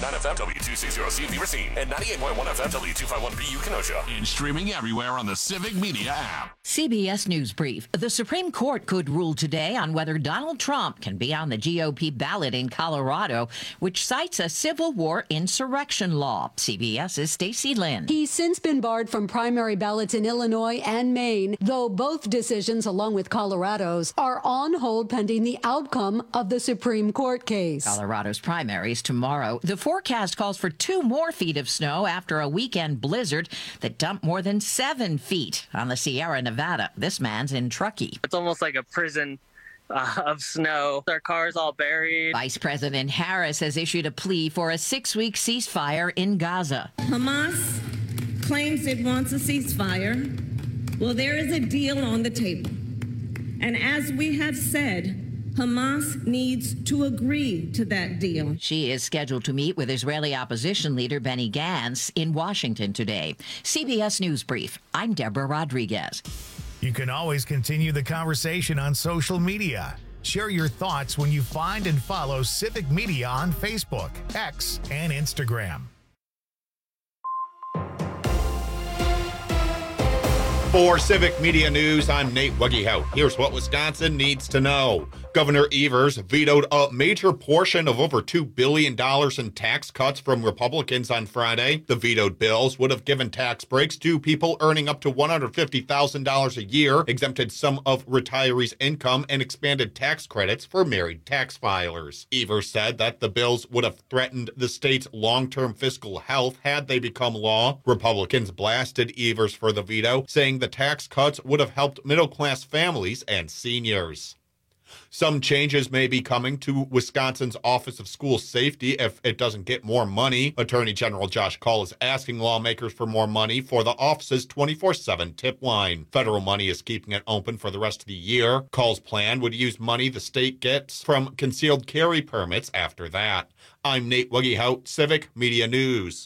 FM, W260CV Racine, and 98.1 FM, W251BU Kenosha. And streaming everywhere on the Civic Media app. CBS News Brief. The Supreme Court could rule today on whether Donald Trump can be on the GOP ballot in Colorado, which cites a Civil War insurrection law. CBS's Stacey Lynn. He's since been barred from primary ballots in Illinois and Maine, though both decisions, along with Colorado's, are on hold pending the outcome of the Supreme Court case. Colorado's primary is tomorrow. The forecast calls for 2 more feet of snow after a weekend blizzard that dumped more than 7 feet on the Sierra Nevada. This man's in Truckee. It's almost like a prison of snow. Our car's all buried. Vice President Harris has issued a plea for a 6-week ceasefire in Gaza. Hamas claims it wants a ceasefire. Well, there is a deal on the table. And as we have said, Hamas needs to agree to that deal. She is scheduled to meet with Israeli opposition leader Benny Gantz in Washington today. CBS News Brief. I'm Deborah Rodriguez. You can always continue the conversation on social media. Share your thoughts when you find and follow Civic Media on Facebook, X, and Instagram. For Civic Media News, I'm Nate Wuggyhout. Here's what Wisconsin needs to know. Governor Evers vetoed a major portion of over $2 billion in tax cuts from Republicans on Friday. The vetoed bills would have given tax breaks to people earning up to $150,000 a year, exempted some of retirees' income, and expanded tax credits for married tax filers. Evers said that the bills would have threatened the state's long-term fiscal health had they become law. Republicans blasted Evers for the veto, saying the tax cuts would have helped middle-class families and seniors. Some changes may be coming to Wisconsin's Office of School Safety if it doesn't get more money. Attorney General Josh Cull is asking lawmakers for more money for the office's 24/7 tip line. Federal money is keeping it open for the rest of the year. Cull's plan would use money the state gets from concealed carry permits after that. I'm Nate Wuggyhout, Civic Media News.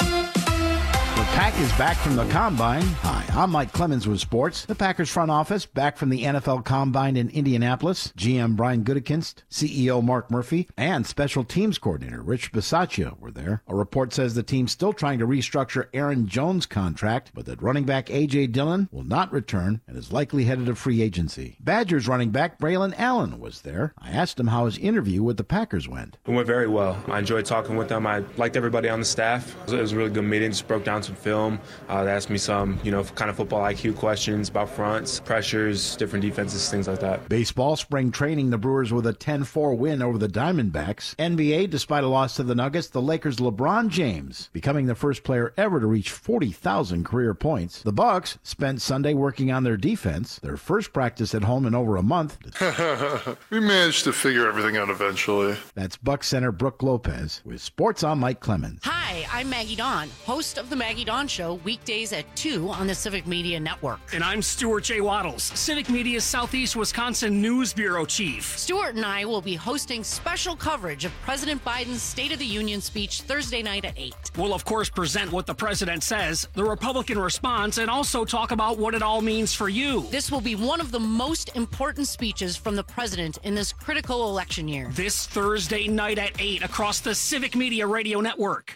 The Pack is back from the Combine. Hi, I'm Mike Clemens with sports. The Packers front office back from the NFL Combine in Indianapolis. GM Brian Gutekunst, CEO Mark Murphy, and Special Teams Coordinator Rich Bisaccia were there. A report says the team's still trying to restructure Aaron Jones' contract, but that running back A.J. Dillon will not return and is likely headed to free agency. Badgers running back Braylon Allen was there. I asked him how his interview with the Packers went. It went very well. I enjoyed talking with them. I liked everybody on the staff. It was a really good meeting. Just broke down some film. They asked me some, kind of football IQ questions about fronts, pressures, different defenses, things like that. Baseball spring training, the Brewers with a 10-4 win over the Diamondbacks. NBA, despite a loss to the Nuggets, the Lakers' LeBron James becoming the first player ever to reach 40,000 career points. The Bucks spent Sunday working on their defense, their first practice at home in over a month. We managed to figure everything out eventually. That's Bucks center Brooke Lopez with Sports on Mike Clemens. Hi, I'm Maggie Dawn, host of The Maggie Dawn Show, weekdays at 2 on the Civic Media Network. And I'm Stuart J. Waddles, Civic Media's Southeast Wisconsin News Bureau Chief. Stuart and I will be hosting special coverage of President Biden's State of the Union speech Thursday night at 8. We'll, of course, present what the president says, the Republican response, and also talk about what it all means for you. This will be one of the most important speeches from the president in this critical election year. This Thursday night at 8 across the Civic Media Radio Network.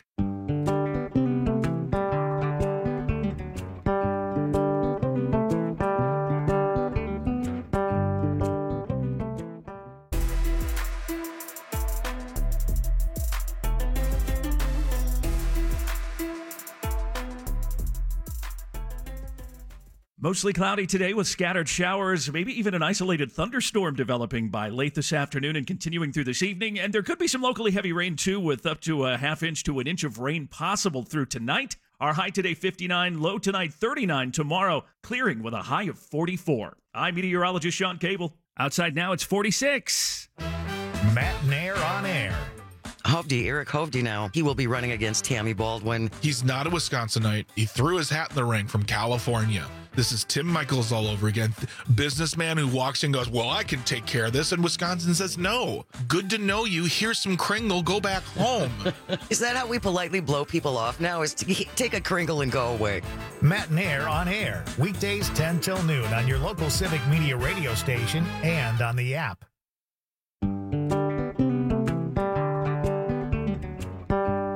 Mostly cloudy today with scattered showers, maybe even an isolated thunderstorm developing by late this afternoon and continuing through this evening. And there could be some locally heavy rain, too, with up to a half inch to an inch of rain possible through tonight. Our high today, 59, low tonight, 39. Tomorrow, clearing with a high of 44. I'm meteorologist Sean Cable. Outside now, it's 46. Matt Nair on air. Eric Hovde now. He will be running against Tammy Baldwin. He's not a Wisconsinite. He threw his hat in the ring from California. This is Tim Michaels all over again. Businessman who walks in and goes, well, I can take care of this. And Wisconsin says, no. Good to know you. Here's some Kringle. Go back home. Is that how we politely blow people off now? Is to take a Kringle and go away? Matt Nair on air. Weekdays 10 till noon on your local Civic Media radio station and on the app.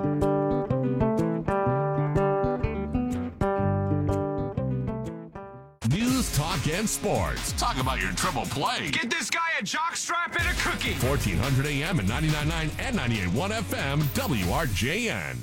weekend sports. Talk about your triple play. Get this guy a jockstrap and a cookie. 1400 AM and 99.9 and 98.1 FM, WRJN.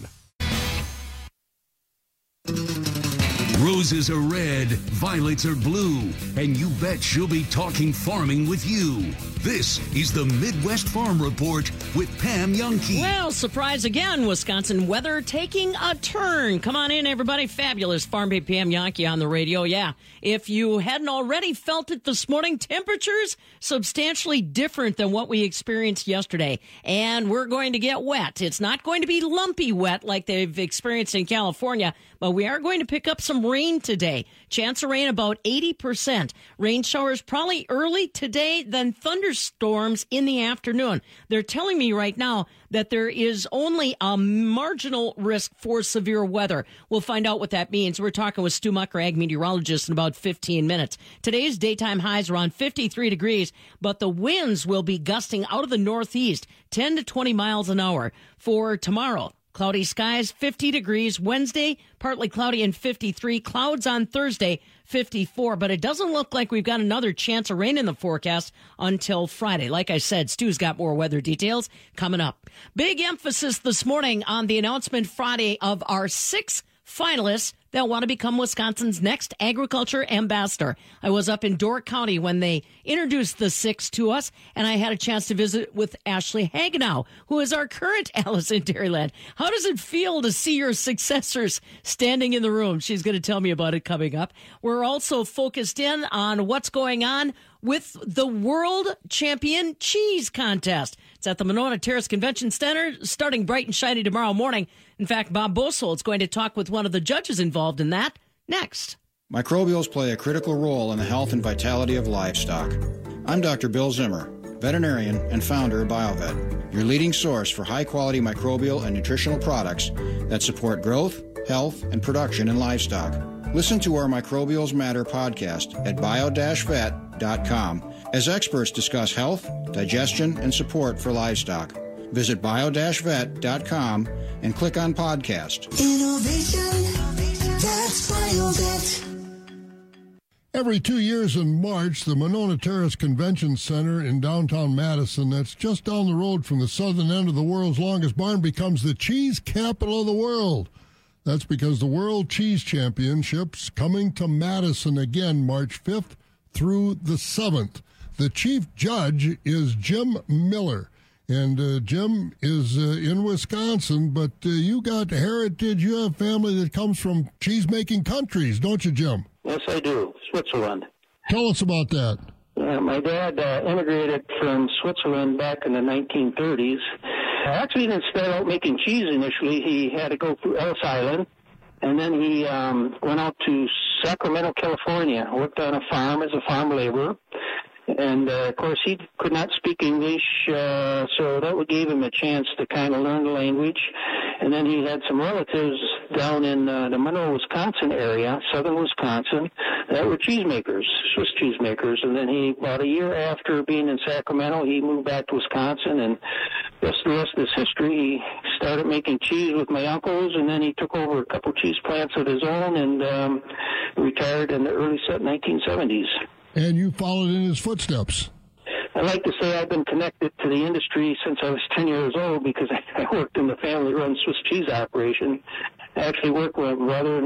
Roses are red, violets are blue, and you bet she'll be talking farming with you. This is the Midwest Farm Report with Pam Youngkey. Well, surprise again, Wisconsin weather taking a turn. Come on in, everybody. Fabulous Farm Babe Pam Youngkey on the radio. Yeah, if you hadn't already felt it this morning, temperatures substantially different than what we experienced yesterday. And we're going to get wet. It's not going to be lumpy wet like they've experienced in California, but we are going to pick up some rain today. Chance of rain about 80%. Rain showers probably early today, then thunderstorms in the afternoon. They're telling me right now that there is only a marginal risk for severe weather. We'll find out what that means. We're talking with Stu Mucker, ag meteorologist, in about 15 minutes. Today's daytime highs around 53 degrees, but the winds will be gusting out of the northeast, 10 to 20 miles an hour. For tomorrow, cloudy skies, 50 degrees. Wednesday, partly cloudy and 53. Clouds on Thursday, 54. But it doesn't look like we've got another chance of rain in the forecast until Friday. Like I said, Stu's got more weather details coming up. Big emphasis this morning on the announcement Friday of our 6 finalists that want to become Wisconsin's next agriculture ambassador. I was up in Door County when they introduced the 6 to us, and I had a chance to visit with Ashley Hagenow, who is our current Alice in Dairyland. How does it feel to see your successors standing in the room? She's going to tell me about it coming up. We're also focused in on what's going on with the World Champion Cheese Contest. It's at the Monona Terrace Convention Center, starting bright and shiny tomorrow morning. In fact, Bob Bosold is going to talk with one of the judges involved in that next. Microbials play a critical role in the health and vitality of livestock. I'm Dr. Bill Zimmer, veterinarian and founder of BioVet, your leading source for high-quality microbial and nutritional products that support growth, health, and production in livestock. Listen to our Microbials Matter podcast at bio-vet.com as experts discuss health, digestion, and support for livestock. Visit bio-vet.com and click on podcast. Innovation, that's BioVet. Every 2 years in March, the Monona Terrace Convention Center in downtown Madison, that's just down the road from the southern end of the world's longest barn, becomes the cheese capital of the world. That's because the World Cheese Championships coming to Madison again March 5th through the 7th. The chief judge is Jim Miller. And Jim is in Wisconsin, but you got heritage. You have family that comes from cheese-making countries, don't you, Jim? Yes, I do. Switzerland. Tell us about that. My dad immigrated from Switzerland back in the 1930s. Actually, he didn't start out making cheese initially. He had to go through Ellis Island, and then he went out to Sacramento, California, worked on a farm as a farm laborer. And, of course, he could not speak English, so that gave him a chance to kind of learn the language. And then he had some relatives down in the Monroe, Wisconsin area, southern Wisconsin, that were cheesemakers, Swiss cheesemakers. And then he, about a year after being in Sacramento, he moved back to Wisconsin, and the rest is history. He started making cheese with my uncles, and then he took over a couple cheese plants of his own and retired in the early 1970s. And you followed in his footsteps. I like to say I've been connected to the industry since I was 10 years old because I worked in the family-run Swiss cheese operation. I actually worked with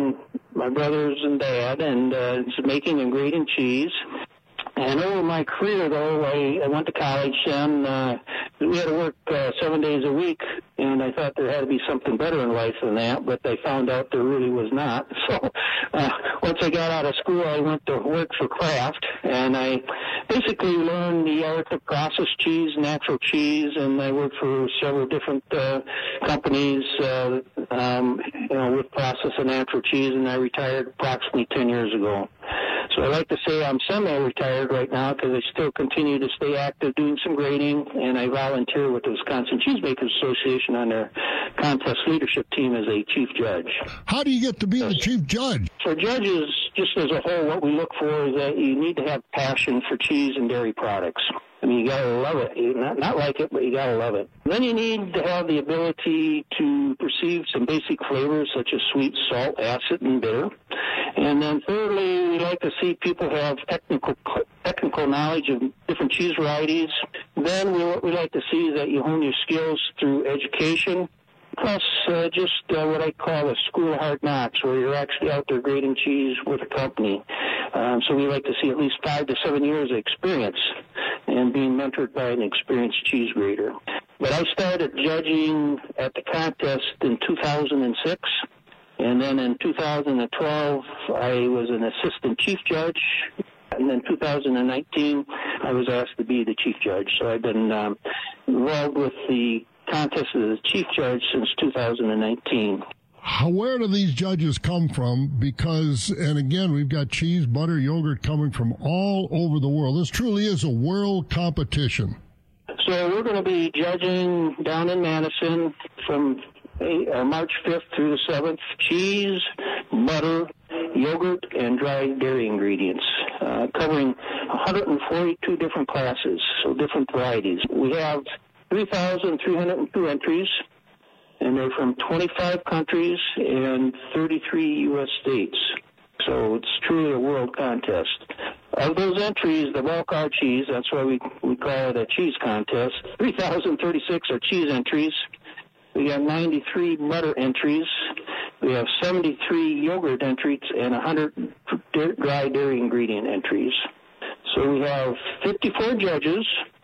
my brothers and dad, and making and grading cheese. And over my career, though, I went to college, and we had to work 7 days a week, and I thought there had to be something better in life than that, but I found out there really was not. So once I got out of school, I went to work for Kraft, and I basically learned the art of processed cheese, natural cheese, and I worked for several different companies, with process of natural cheese, and I retired approximately 10 years ago. So I like to say I'm semi-retired right now because I still continue to stay active doing some grading, and I volunteer with the Wisconsin Cheesemakers Association on their contest leadership team as a chief judge. How do you get to be the chief judge? For judges, just as a whole, what we look for is that you need to have passion for cheese and dairy products. mean, you gotta love it. You not like it, but you gotta love it. Then you need to have the ability to perceive some basic flavors such as sweet, salt, acid, and bitter. And then thirdly, we like to see people have technical knowledge of different cheese varieties. Then what we like to see is that you hone your skills through education, plus just what I call a school of hard knocks, where you're actually out there grading cheese with a company. So we like to see at least 5 to 7 years of experience and being mentored by an experienced cheese grader. But I started judging at the contest in 2006, and then in 2012 I was an assistant chief judge, and then 2019 I was asked to be the chief judge. So I've been involved with the contest as the chief judge since 2019. Where do these judges come from? Because, and again, we've got cheese, butter, yogurt coming from all over the world. This truly is a world competition. So we're going to be judging down in Madison from March 5th through the 7th, cheese, butter, yogurt, and dry dairy ingredients, covering 142 different classes, so different varieties. We have 3,302 entries, and they're from 25 countries and 33 U.S. states. So it's truly a world contest. Of those entries, the wild card cheese, that's why we call it a cheese contest, 3,036 are cheese entries. We have 93 butter entries. We have 73 yogurt entries and 100 dry dairy ingredient entries. So we have 54 judges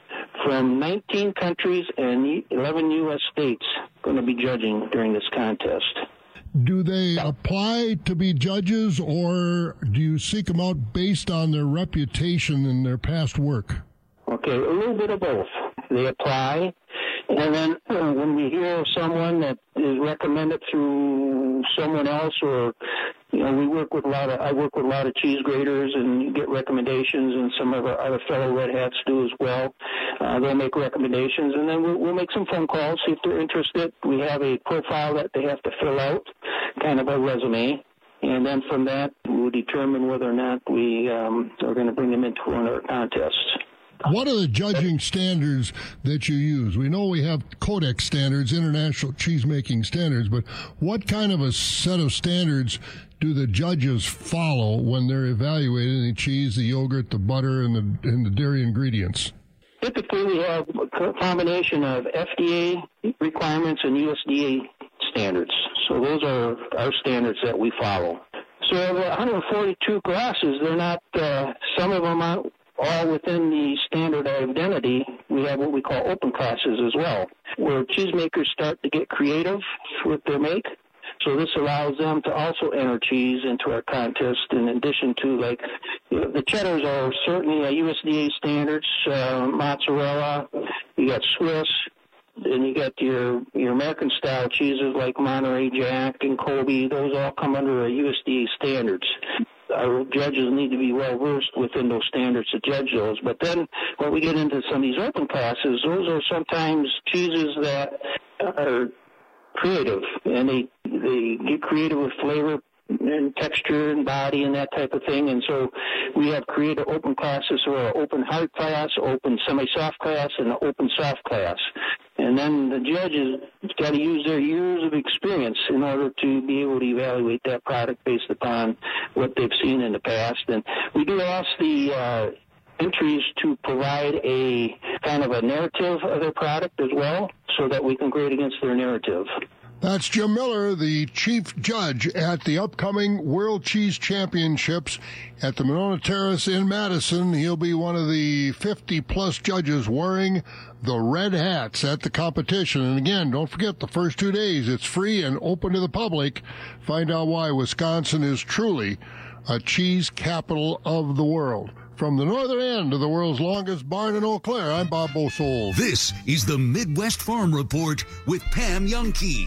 from 19 countries and 11 U.S. states going to be judging during this contest. Do they apply to be judges, or do you seek them out based on their reputation and their past work? Okay, a little bit of both. They apply, and then when we hear of someone that is recommended through someone else, or I work with a lot of cheese graders, and you get recommendations, and some of our other fellow Red Hats do as well. They'll make recommendations, and then we'll make some phone calls, see if they're interested. We have a profile that they have to fill out, kind of a resume, and then from that we'll determine whether or not we are going to bring them into one of our contests. What are the judging standards that you use? We know we have Codex standards, international cheese-making standards, but what kind of a set of standards do the judges follow when they're evaluating the cheese, the yogurt, the butter, and the dairy ingredients? Typically, we have a combination of FDA requirements and USDA standards. So those are our standards that we follow. So the 142 classes, they're not, some of them aren't all within the standard identity. We have what we call open classes as well, where cheesemakers start to get creative with their make. So this allows them to also enter cheese into our contest, in addition to, the cheddars are certainly USDA standards, mozzarella, you got Swiss, and you got your American-style cheeses like Monterey Jack and Colby. Those all come under USDA standards. Our judges need to be well-versed within those standards to judge those. But then when we get into some of these open classes, those are sometimes cheeses that are creative, and they get creative with flavor and texture and body and that type of thing. And so we have creative open classes, or an open hard class, open semi-soft class, and an open soft class. And then the judges got to use their years of experience in order to be able to evaluate that product based upon what they've seen in the past. And we do ask the entries to provide a kind of a narrative of their product as well, so that we can grade against their narrative. That's Jim Miller, the chief judge at the upcoming World Cheese Championships at the Monona Terrace in Madison. He'll be one of the 50-plus judges wearing the red hats at the competition. And again, don't forget, the first 2 days, it's free and open to the public. Find out why Wisconsin is truly a cheese capital of the world. From the northern end of the world's longest barn in Eau Claire, I'm Bob Bosold. This is the Midwest Farm Report with Pam Youngkey.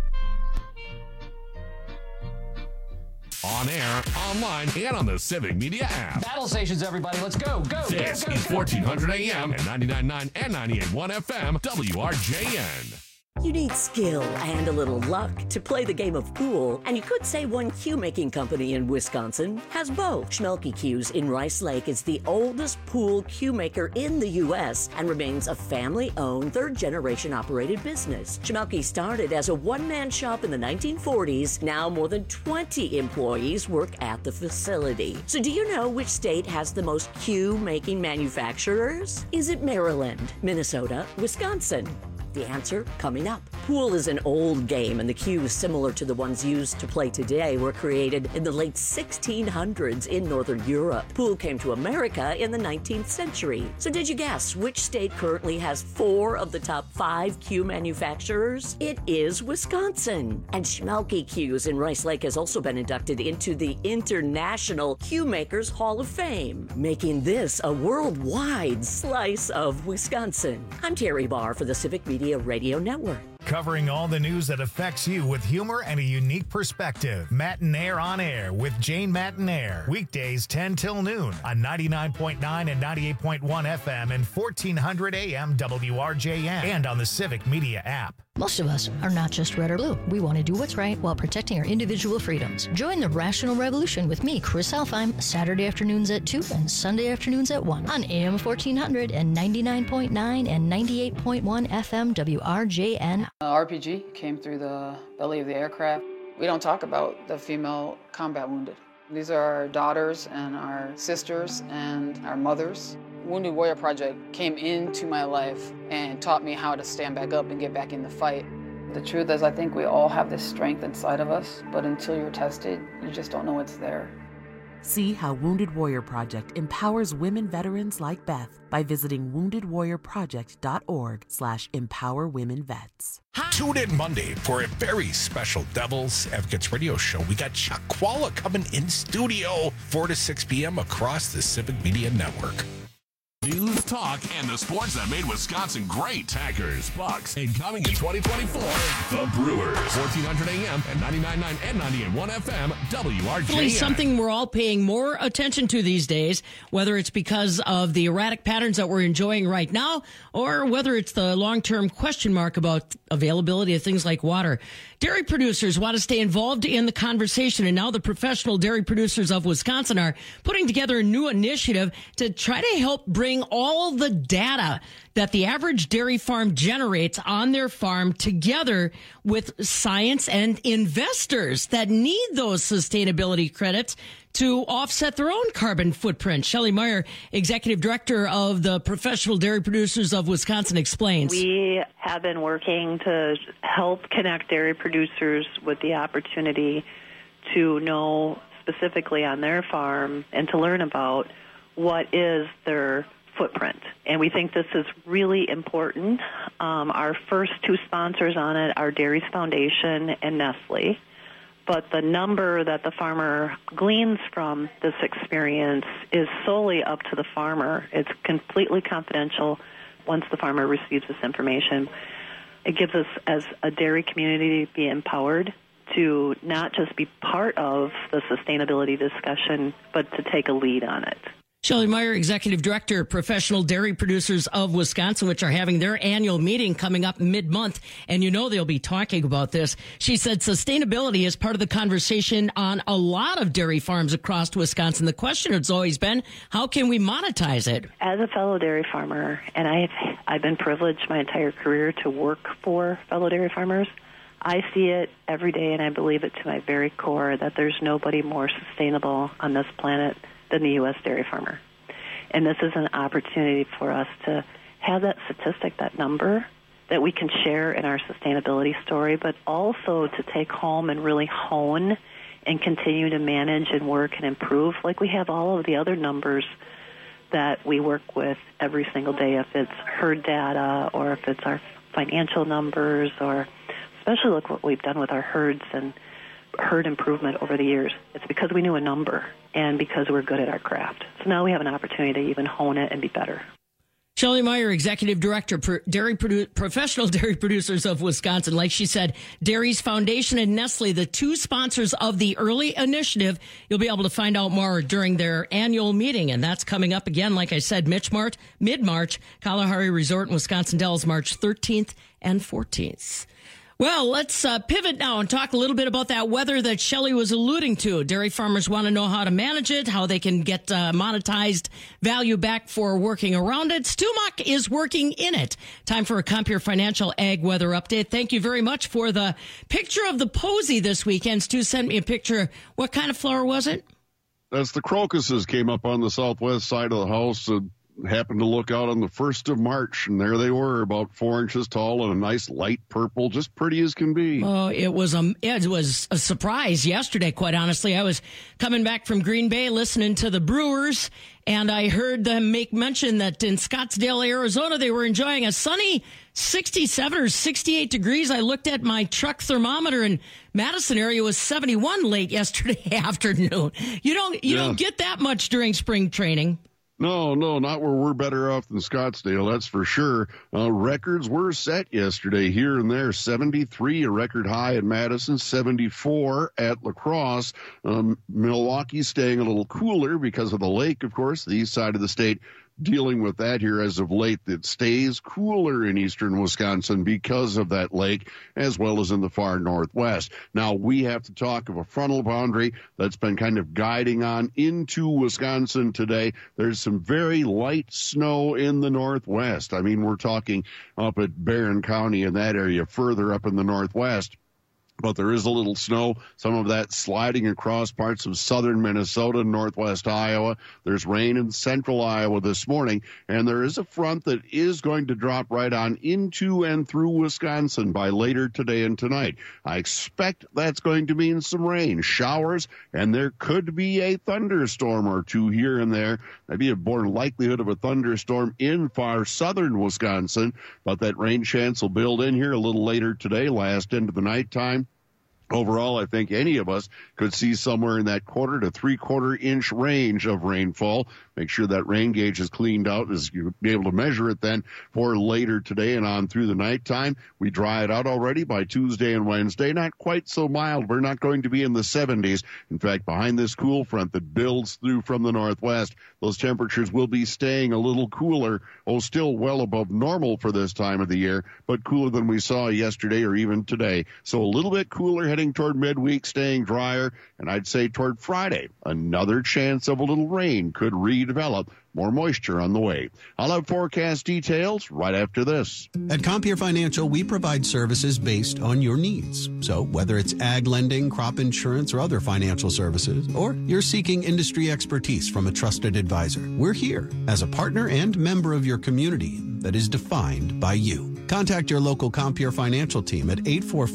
On air, online, and on the Civic Media app. Battle stations, everybody. Let's go. This is 1400 AM and 99.9 and 98.1 FM, WRJN. You need skill and a little luck to play the game of pool, and you could say one cue-making company in Wisconsin has both. Schmelke Cues in Rice Lake is the oldest pool cue maker in the U.S. and remains a family-owned, third-generation operated business. Schmelke started as a one-man shop in the 1940s. Now more than 20 employees work at the facility. So do you know which state has the most cue-making manufacturers? Is it Maryland, Minnesota, Wisconsin? The answer coming up. Pool is an old game, and the cues similar to the ones used to play today were created in the late 1600s in Northern Europe. Pool came to America in the 19th century. So did you guess which state currently has 4 of the top 5 cue manufacturers? It is Wisconsin. And Schmelke Cues in Rice Lake has also been inducted into the International Cue Makers Hall of Fame, making this a worldwide slice of Wisconsin. I'm Terry Barr for the Civic Media Radio Network. Covering all the news that affects you with humor and a unique perspective. Matinaire on Air with Jane Matinaire. Weekdays 10 till noon on 99.9 and 98.1 FM and 1400 AM WRJN and on the Civic Media app. Most of us are not just red or blue. We want to do what's right while protecting our individual freedoms. Join the Rational Revolution with me, Chris Alfheim, Saturday afternoons at 2 and Sunday afternoons at 1 on AM 1400 and 99.9 and 98.1 FM WRJN. RPG came through the belly of the aircraft. We don't talk about the female combat wounded. These are our daughters and our sisters and our mothers. Wounded Warrior Project came into my life and taught me how to stand back up and get back in the fight. The truth is, I think we all have this strength inside of us, but until you're tested, you just don't know it's there. See how Wounded Warrior Project empowers women veterans like Beth by visiting woundedwarriorproject.org/empowerwomenvets. Tune in Monday for a very special Devil's Advocates radio show. We got Chuck Qualla coming in studio 4 to 6 p.m. across the Civic Media Network. News, talk, and the sports that made Wisconsin great. Packers, Bucks, and coming in 2024, the Brewers. 1400 AM and 99.9 and 98.1 FM, WRJN. Really something we're all paying more attention to these days, whether it's because of the erratic patterns that we're enjoying right now, or whether it's the long-term question mark about availability of things like water. Dairy producers want to stay involved in the conversation, and now the professional dairy producers of Wisconsin are putting together a new initiative to try to help bring all the data that the average dairy farm generates on their farm together with science and investors that need those sustainability credits to offset their own carbon footprint. Shelley Meyer, Executive Director of the Professional Dairy Producers of Wisconsin, explains. We have been working to help connect dairy producers with the opportunity to know specifically on their farm and to learn about what is their footprint. And we think this is really important. Our first 2 sponsors on it are Dairies Foundation and Nestle. But the number that the farmer gleans from this experience is solely up to the farmer. It's completely confidential once the farmer receives this information. It gives us, as a dairy community, to be empowered to not just be part of the sustainability discussion, but to take a lead on it. Shelley Meyer, Executive Director, Professional Dairy Producers of Wisconsin, which are having their annual meeting coming up mid-month. And you know they'll be talking about this. She said sustainability is part of the conversation on a lot of dairy farms across Wisconsin. The question has always been, how can we monetize it? As a fellow dairy farmer, and I've been privileged my entire career to work for fellow dairy farmers, I see it every day, and I believe it to my very core that there's nobody more sustainable on this planet than the U.S. dairy farmer. And this is an opportunity for us to have that statistic, that number, that we can share in our sustainability story, but also to take home and really hone and continue to manage and work and improve like we have all of the other numbers that we work with every single day, if it's herd data or if it's our financial numbers, or especially look what we've done with our herds and herd improvement over the years. It's because we knew a number and because we're good at our craft. So now we have an opportunity to even hone it and be better. Shelley Meyer, Executive Director, Professional Dairy Producers of Wisconsin. Like she said, Dairies Foundation and Nestle, the two sponsors of the early initiative. You'll be able to find out more during their annual meeting. And that's coming up again, like I said, mid-March, Kalahari Resort in Wisconsin Dells, March 13th and 14th. Well, let's pivot now and talk a little bit about that weather that Shelley was alluding to. Dairy farmers want to know how to manage it, how they can get monetized value back for working around it. Stu Muck is working in it. Time for a Compeer Financial Ag Weather Update. Thank you very much for the picture of the posy this weekend. Stu sent me a picture. What kind of flower was it? That's the crocuses came up on the southwest side of the house. Happened to look out on the 1st of March, and there they were, about 4 inches tall and a nice light purple, just pretty as can be. Oh, it was a surprise yesterday, quite honestly. I was coming back from Green Bay listening to the Brewers, and I heard them make mention that in Scottsdale, Arizona, they were enjoying a sunny 67 or 68 degrees. I looked at my truck thermometer, and Madison area was 71 late yesterday afternoon. You don't get that much during spring training. No, not where we're better off than Scottsdale, that's for sure. Records were set yesterday here and there. 73, a record high at Madison, 74 at La Crosse. Milwaukee staying a little cooler because of the lake, of course, the east side of the state. Dealing with that here as of late. It stays cooler in eastern Wisconsin because of that lake, as well as in the far northwest. Now, we have to talk of a frontal boundary that's been kind of guiding on into Wisconsin today. There's some very light snow in the northwest. I mean, we're talking up at Barron County in that area, further up in the northwest. But there is a little snow, some of that sliding across parts of southern Minnesota and northwest Iowa. There's rain in central Iowa this morning, and there is a front that is going to drop right on into and through Wisconsin by later today and tonight. I expect that's going to mean some rain, showers, and there could be a thunderstorm or two here and there. There'd be a more likelihood of a thunderstorm in far southern Wisconsin, but that rain chance will build in here a little later today, last into the nighttime. Overall, I think any of us could see somewhere in that 1/4 to 3/4 inch range of rainfall. Make sure that rain gauge is cleaned out as you'll be able to measure it then for later today and on through the nighttime. We dry it out already by Tuesday and Wednesday. Not quite so mild. We're not going to be in the 70s. In fact, behind this cool front that builds through from the northwest, those temperatures will be staying a little cooler. Still well above normal for this time of the year, but cooler than we saw yesterday or even today. So a little bit cooler heading toward midweek, staying drier, and I'd say toward Friday, another chance of a little rain could redevelop. More moisture on the way. I'll have forecast details right after this. At Compeer Financial, we provide services based on your needs. So whether it's ag lending, crop insurance, or other financial services, or you're seeking industry expertise from a trusted advisor, we're here as a partner and member of your community that is defined by you. Contact your local Compeer Financial team at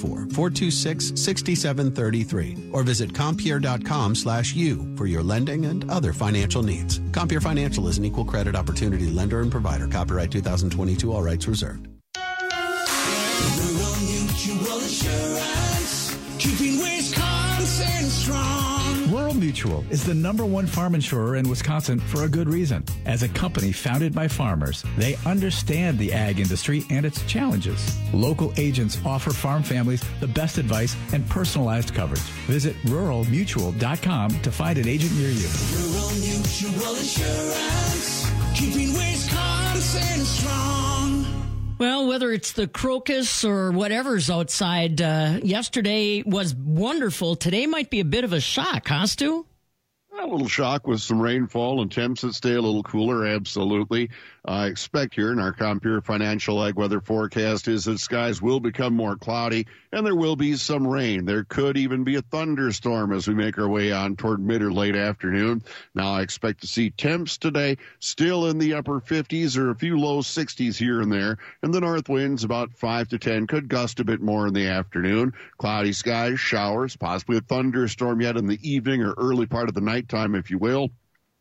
844-426-6733 or visit Compeer.com/you for your lending and other financial needs. Compeer Financial is an equal credit opportunity lender and provider. Copyright 2022, all rights reserved. Rural Mutual Insurance, keeping Wisconsin strong. Rural Mutual is the #1 farm insurer in Wisconsin for a good reason. As a company founded by farmers, they understand the ag industry and its challenges. Local agents offer farm families the best advice and personalized coverage. Visit ruralmutual.com to find an agent near you. Rural Mutual Insurance, keeping Wisconsin strong. Well, whether it's the crocus or whatever's outside, yesterday was wonderful. Today might be a bit of a shock, huh, Stu? A little shock with some rainfall and temps that stay a little cooler, absolutely. I expect here in our Compeer Financial Ag Weather forecast is that skies will become more cloudy and there will be some rain. There could even be a thunderstorm as we make our way on toward mid or late afternoon. Now I expect to see temps today still in the upper 50s or a few low 60s here and there. And the north winds about 5 to 10 could gust a bit more in the afternoon. Cloudy skies, showers, possibly a thunderstorm yet in the evening or early part of the nighttime, if you will.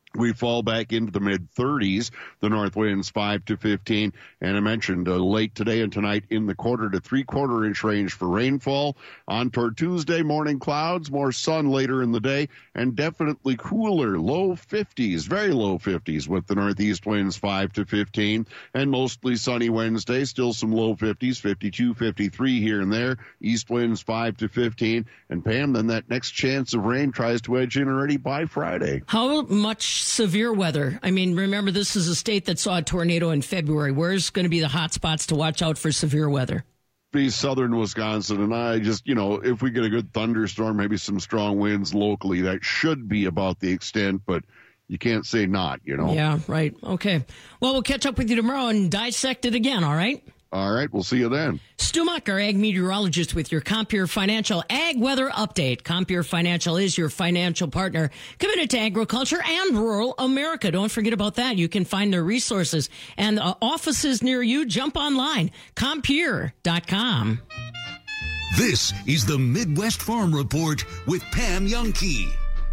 We fall back into the mid-30s. The north winds 5 to 15. And I mentioned late today and tonight in the quarter to three-quarter inch range for rainfall. On toward Tuesday, morning clouds, more sun later in the day, and definitely cooler, low 50s, very low 50s with the northeast winds 5 to 15. And mostly sunny Wednesday, still some low 50s, 52, 53 here and there. East winds 5 to 15. And Pam, then that next chance of rain tries to edge in already by Friday. How much severe weather? I mean, remember, this is a state that saw a tornado in February. Where's going to be the hot spots to watch out for severe weather? Be southern Wisconsin, and I just, if we get a good thunderstorm, maybe some strong winds locally, that should be about the extent, but you can't say not, Yeah, right. Okay. Well, we'll catch up with you tomorrow and dissect it again, all right? All right, we'll see you then. Stu Muck, our ag meteorologist with your Compeer Financial Ag Weather Update. Compeer Financial is your financial partner committed to agriculture and rural America. Don't forget about that. You can find their resources and offices near you. Jump online, Compeer.com. This is the Midwest Farm Report with Pam Youngkey.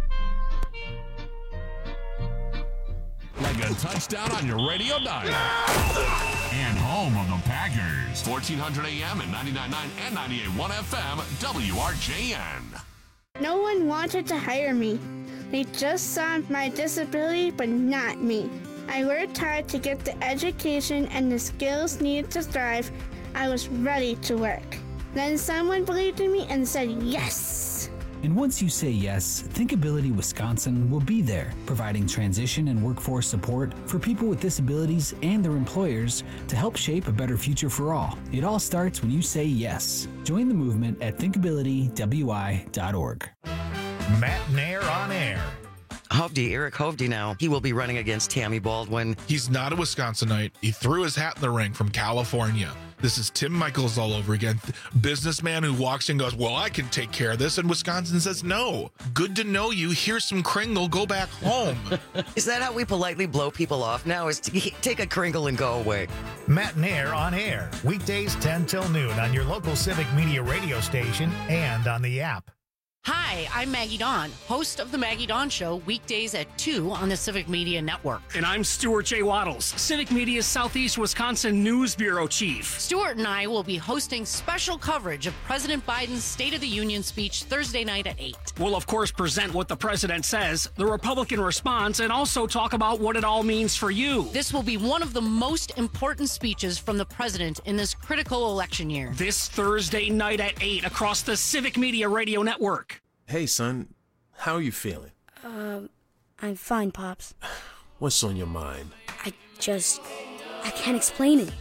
Like a touchdown on your radio dial. And home of the Packers. 1400 AM and 99.9 and 98.1 FM, WRJN. No one wanted to hire me. They just saw my disability, but not me. I worked hard to get the education and the skills needed to thrive. I was ready to work. Then someone believed in me and said yes. And once you say yes, Thinkability Wisconsin will be there, providing transition and workforce support for people with disabilities and their employers to help shape a better future for all. It all starts when you say yes. Join the movement at thinkabilitywi.org. Matt Nair on air. Eric Hovde now. He will be running against Tammy Baldwin. He's not a Wisconsinite. He threw his hat in the ring from California. This is Tim Michaels all over again. Businessman who walks in and goes, well, I can take care of this. And Wisconsin says, no. Good to know you. Here's some Kringle. Go back home. Is that how we politely blow people off now? Is to take a Kringle and go away? Matt Nair on air. Weekdays 10 till noon on your local Civic Media radio station and on the app. Hi, I'm Maggie Dawn, host of The Maggie Dawn Show, weekdays at 2 on the Civic Media Network. And I'm Stuart J. Waddles, Civic Media's Southeast Wisconsin News Bureau Chief. Stuart and I will be hosting special coverage of President Biden's State of the Union speech Thursday night at 8. We'll, of course, present what the president says, the Republican response, and also talk about what it all means for you. This will be one of the most important speeches from the president in this critical election year. This Thursday night at 8 across the Civic Media Radio Network. Hey, son, how are you feeling? I'm fine, Pops. What's on your mind? I can't explain it.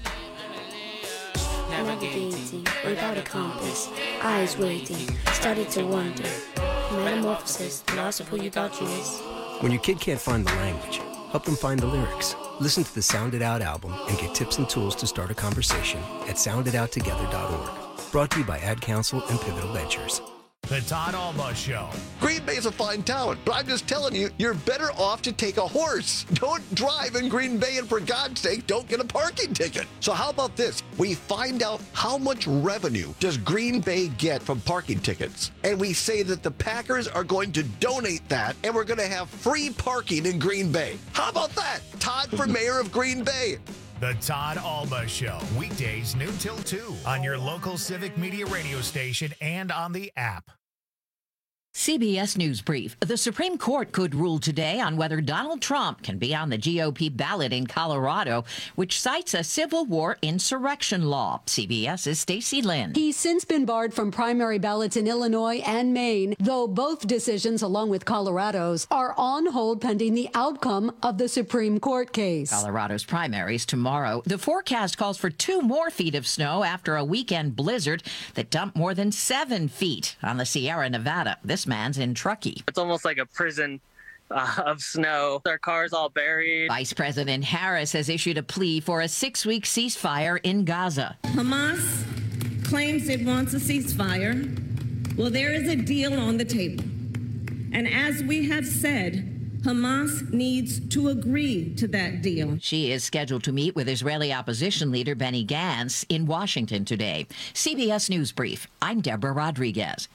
Navigating without a compass, eyes waiting, started to wonder. Metamorphosis, the loss of who you thought you was. When your kid can't find the language, help them find the lyrics. Listen to the Sound It Out album and get tips and tools to start a conversation at sounditouttogether.org. Brought to you by Ad Council and Pivotal Ventures. The Todd Alba Show. Green Bay's a fine town, but I'm just telling you, you're better off to take a horse. Don't drive in Green Bay, and for God's sake, don't get a parking ticket. So how about this? We find out how much revenue does Green Bay get from parking tickets, and we say that the Packers are going to donate that, and we're going to have free parking in Green Bay. How about that? Todd for mayor of Green Bay. The Todd Alba Show, weekdays noon till 2 on your local Civic Media radio station and on the app. CBS News Brief. The Supreme Court could rule today on whether Donald Trump can be on the GOP ballot in Colorado, which cites a Civil War insurrection law. CBS's Stacey Lynn. He's since been barred from primary ballots in Illinois and Maine, though both decisions, along with Colorado's, are on hold pending the outcome of the Supreme Court case. Colorado's primaries tomorrow. The forecast calls for 2 more feet of snow after a weekend blizzard that dumped more than 7 feet on the Sierra Nevada. This man's in Truckee. It's almost like a prison of snow. Our car's all buried. Vice President Harris has issued a plea for a 6-week ceasefire in Gaza. Hamas claims it wants a ceasefire. Well, there is a deal on the table. And as we have said, Hamas needs to agree to that deal. She is scheduled to meet with Israeli opposition leader Benny Gantz in Washington today. CBS News Brief. I'm Deborah Rodriguez.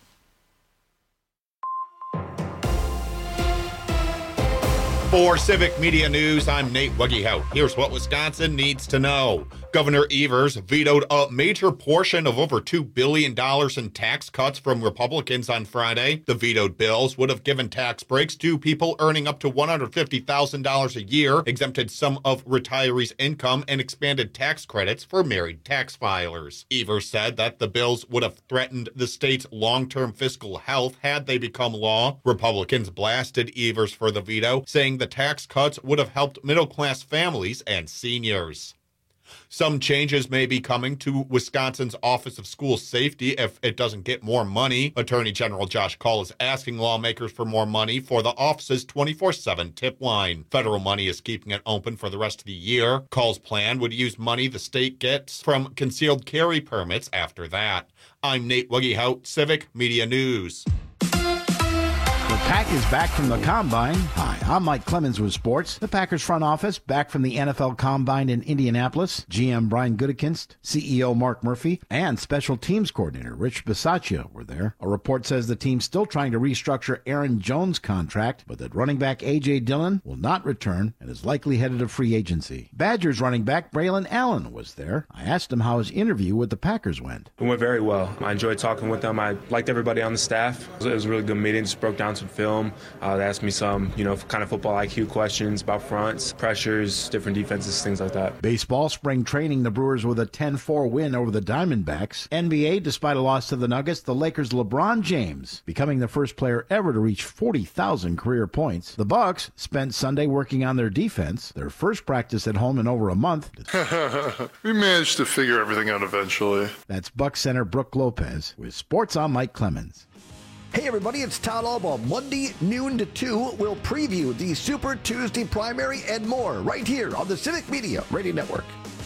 For Civic Media News, I'm Nate Wuggyhout. Here's what Wisconsin needs to know. Governor Evers vetoed a major portion of over $2 billion in tax cuts from Republicans on Friday. The vetoed bills would have given tax breaks to people earning up to $150,000 a year, exempted some of retirees' income, and expanded tax credits for married tax filers. Evers said that the bills would have threatened the state's long-term fiscal health had they become law. Republicans blasted Evers for the veto, saying the tax cuts would have helped middle-class families and seniors. Some changes may be coming to Wisconsin's Office of School Safety if it doesn't get more money. Attorney General Josh Cull is asking lawmakers for more money for the office's 24/7 tip line. Federal money is keeping it open for the rest of the year. Cull's plan would use money the state gets from concealed carry permits after that. I'm Nate Wuggyhout, Civic Media News. The Pack is back from the Combine. Hi, I'm Mike Clemens with sports. The Packers front office back from the NFL Combine in Indianapolis. GM Brian Gutekunst, CEO Mark Murphy, and Special Teams Coordinator Rich Bisaccia were there. A report says the team's still trying to restructure Aaron Jones' contract, but that running back A.J. Dillon will not return and is likely headed to free agency. Badgers running back Braylon Allen was there. I asked him how his interview with the Packers went. It went very well. I enjoyed talking with them. I liked everybody on the staff. It was a really good meeting. Just broke down some film. They asked me some, kind of football IQ questions about fronts, pressures, different defenses, things like that. Baseball spring training, the Brewers with a 10-4 win over the Diamondbacks. NBA, despite a loss to the Nuggets, the Lakers' LeBron James becoming the first player ever to reach 40,000 career points. The Bucks spent Sunday working on their defense, their first practice at home in over a month. We managed to figure everything out eventually. That's Bucks center Brooke Lopez with Sports on Mike Clemens. Hey everybody, it's Todd Albaugh. Monday, noon to 2, we'll preview the Super Tuesday primary and more right here on the Civic Media Radio Network.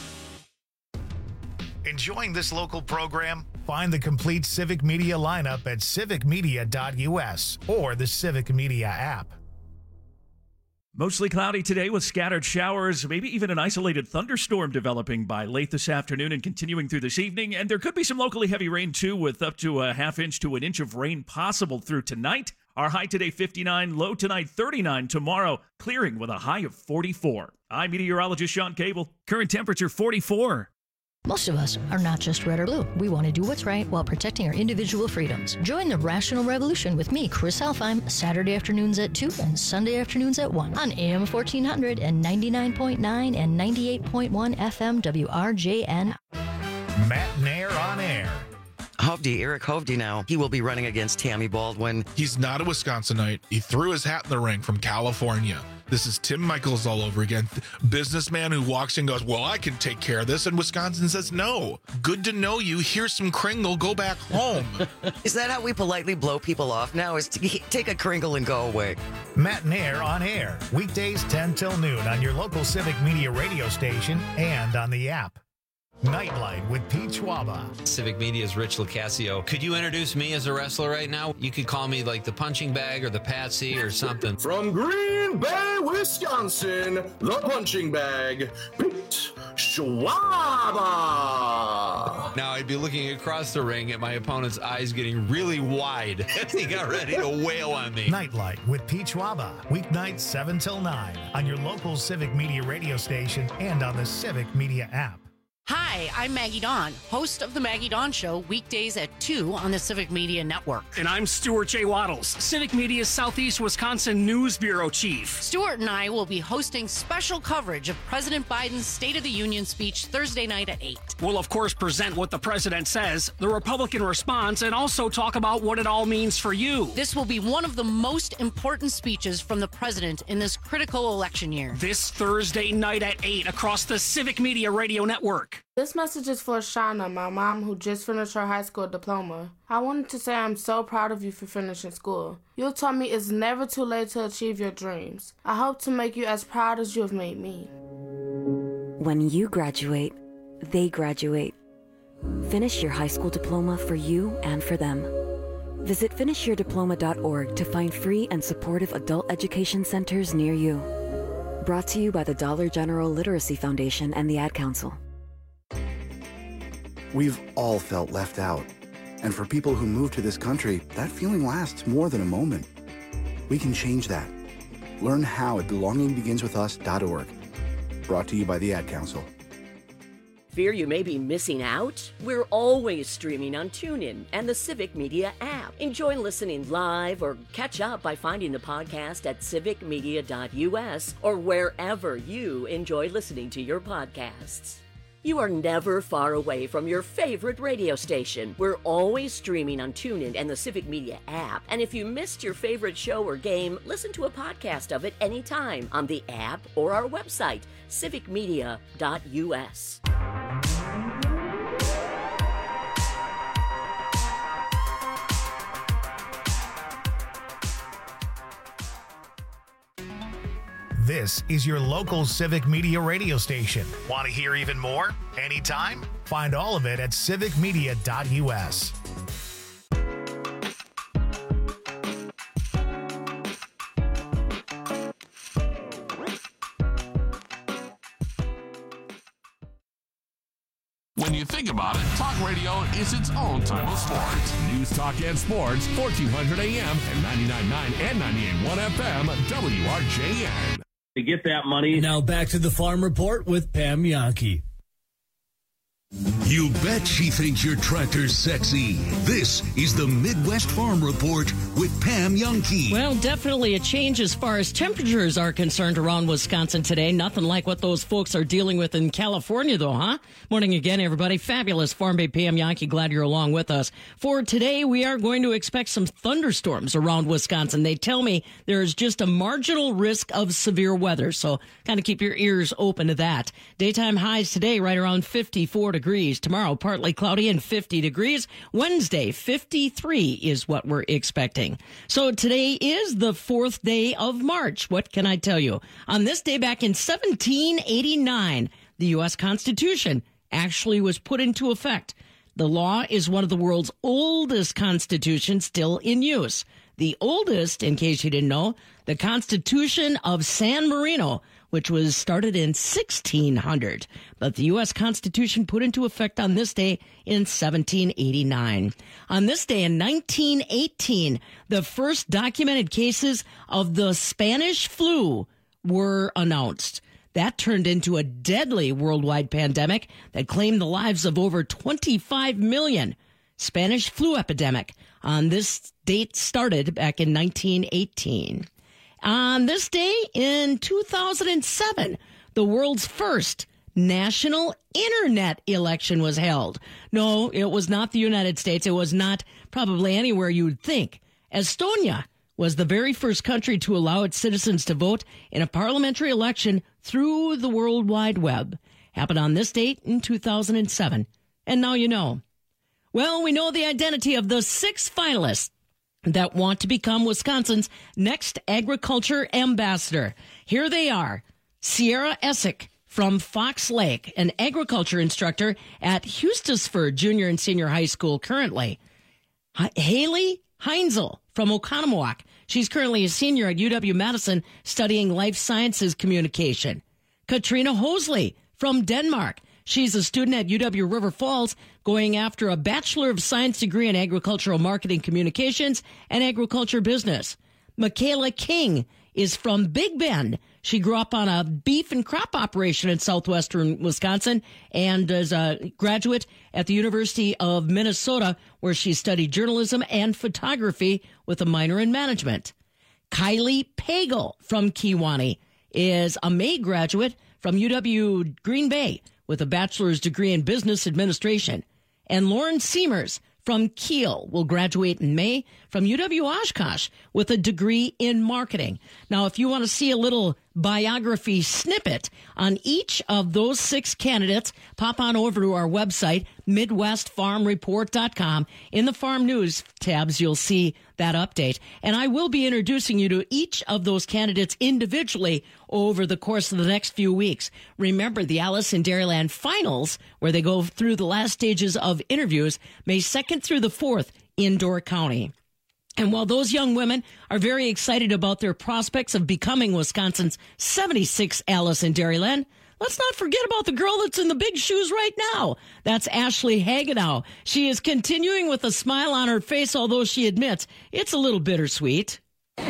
Enjoying this local program? Find the complete Civic Media lineup at civicmedia.us or the Civic Media app. Mostly cloudy today with scattered showers, maybe even an isolated thunderstorm developing by late this afternoon and continuing through this evening. And there could be some locally heavy rain, too, with up to a half inch to an inch of rain possible through tonight. Our high today, 59, low tonight, 39. Tomorrow, clearing with a high of 44. I'm meteorologist Sean Cable. Current temperature, 44. Most of us are not just red or blue. We want to do what's right while protecting our individual freedoms. Join the Rational Revolution with me, Chris Alfheim, Saturday afternoons at 2 and Sunday afternoons at 1 on AM 1400 and 99.9 and 98.1 FM WRJN. Matt Nair on air. Eric Hovde now. He will be running against Tammy Baldwin. He's not a Wisconsinite. He threw his hat in the ring from California. This is Tim Michaels all over again. Businessman who walks in and goes, well, I can take care of this. And Wisconsin says, no. Good to know you. Here's some Kringle. Go back home. Is that how we politely blow people off now? Is to take a Kringle and go away? Matt Nair on air. Weekdays 10 till noon on your local Civic Media radio station and on the app. Nightlight with Pete Schwaba. Civic Media's Rich Lucasio. Could you introduce me as a wrestler right now? You could call me like the punching bag or the Patsy or something. From Green Bay, Wisconsin, the punching bag, Pete Schwaba. Now I'd be looking across the ring at my opponent's eyes getting really wide as he got ready to wail on me. Nightlight with Pete Schwaba. Weeknights 7 till 9 on your local Civic Media radio station and on the Civic Media app. Hi, I'm Maggie Dawn, host of The Maggie Dawn Show, weekdays at 2 on the Civic Media Network. And I'm Stuart J. Waddles, Civic Media's Southeast Wisconsin News Bureau Chief. Stuart and I will be hosting special coverage of President Biden's State of the Union speech Thursday night at 8. We'll, of course, present what the president says, the Republican response, and also talk about what it all means for you. This will be one of the most important speeches from the president in this critical election year. This Thursday night at 8 across the Civic Media Radio Network. This message is for Shauna, my mom, who just finished her high school diploma. I wanted to say I'm so proud of you for finishing school. You told me it's never too late to achieve your dreams. I hope to make you as proud as you have made me. When you graduate, they graduate. Finish your high school diploma for you and for them. Visit finishyourdiploma.org to find free and supportive adult education centers near you. Brought to you by the Dollar General Literacy Foundation and the Ad Council. We've all felt left out. And for people who move to this country, that feeling lasts more than a moment. We can change that. Learn how at belongingbeginswithus.org. Brought to you by the Ad Council. Fear you may be missing out? We're always streaming on TuneIn and the Civic Media app. Enjoy listening live or catch up by finding the podcast at civicmedia.us or wherever you enjoy listening to your podcasts. You are never far away from your favorite radio station. We're always streaming on TuneIn and the Civic Media app. And if you missed your favorite show or game, listen to a podcast of it anytime on the app or our website, civicmedia.us. This is your local Civic Media radio station. Want to hear even more? Anytime? Find all of it at civicmedia.us. When you think about it, talk radio is its own type of sports. News, talk, and sports, 1400 AM and 99.9 and 98.1 FM, WRJN. To get that money. Now back to the Farm Report with Pam Yankee. You bet she thinks your tractor's sexy. This is the Midwest Farm Report with Pam Yankee. Well, definitely a change as far as temperatures are concerned around Wisconsin today. Nothing like what those folks are dealing with in California, though, huh? Morning again, everybody. Fabulous Farm Bay Pam Yankee. Glad you're along with us. For today, we are going to expect some thunderstorms around Wisconsin. They tell me there's just a marginal risk of severe weather, so kind of keep your ears open to that. Daytime highs today right around 54 degrees. Tomorrow, partly cloudy and 50 degrees. Wednesday, 53 is what we're expecting. So today is the 4th day of March. What can I tell you? On this day back in 1789, the U.S. Constitution actually was put into effect. The law is one of the world's oldest constitutions still in use. The oldest, in case you didn't know, the Constitution of San Marino, which was started in 1600. But the U.S. Constitution put into effect on this day in 1789. On this day in 1918, the first documented cases of the Spanish flu were announced. That turned into a deadly worldwide pandemic that claimed the lives of over 25 million. Spanish flu epidemic on this date started back in 1918. On this day in 2007, the world's first national internet election was held. No, it was not the United States. It was not probably anywhere you would think. Estonia was the very first country to allow its citizens to vote in a parliamentary election through the World Wide Web. Happened on this date in 2007. And now you know. Well, we know the identity of the 6 finalists that want to become Wisconsin's next agriculture ambassador. Here they are. Sierra Essick from Fox Lake, an agriculture instructor at Hustisford Junior and Senior High School currently. Haley Heinzel from Oconomowoc. She's currently a senior at UW-Madison studying life sciences communication. Katrina Hosley from Denmark. She's a student at UW River Falls going after a Bachelor of Science degree in Agricultural Marketing Communications and Agriculture Business. Michaela King is from Big Bend. She grew up on a beef and crop operation in southwestern Wisconsin and is a graduate at the University of Minnesota, where she studied journalism and photography with a minor in management. Kylie Pagel from Kewanee is a May graduate from UW Green Bay with a bachelor's degree in business administration. And Lauren Seamers from Kiel will graduate in May from UW Oshkosh with a degree in marketing. Now, if you want to see a little biography snippet on each of those 6 candidates, pop on over to our website, MidwestFarmReport.com. In the Farm News tabs, you'll see that update. And I will be introducing you to each of those candidates individually over the course of the next few weeks. Remember, the Alice in Dairyland Finals, where they go through the last stages of interviews, May 2nd through the 4th in Door County. And while those young women are very excited about their prospects of becoming Wisconsin's 76th Alice in Dairyland, let's not forget about the girl that's in the big shoes right now. That's Ashley Hagenow. She is continuing with a smile on her face, although she admits it's a little bittersweet.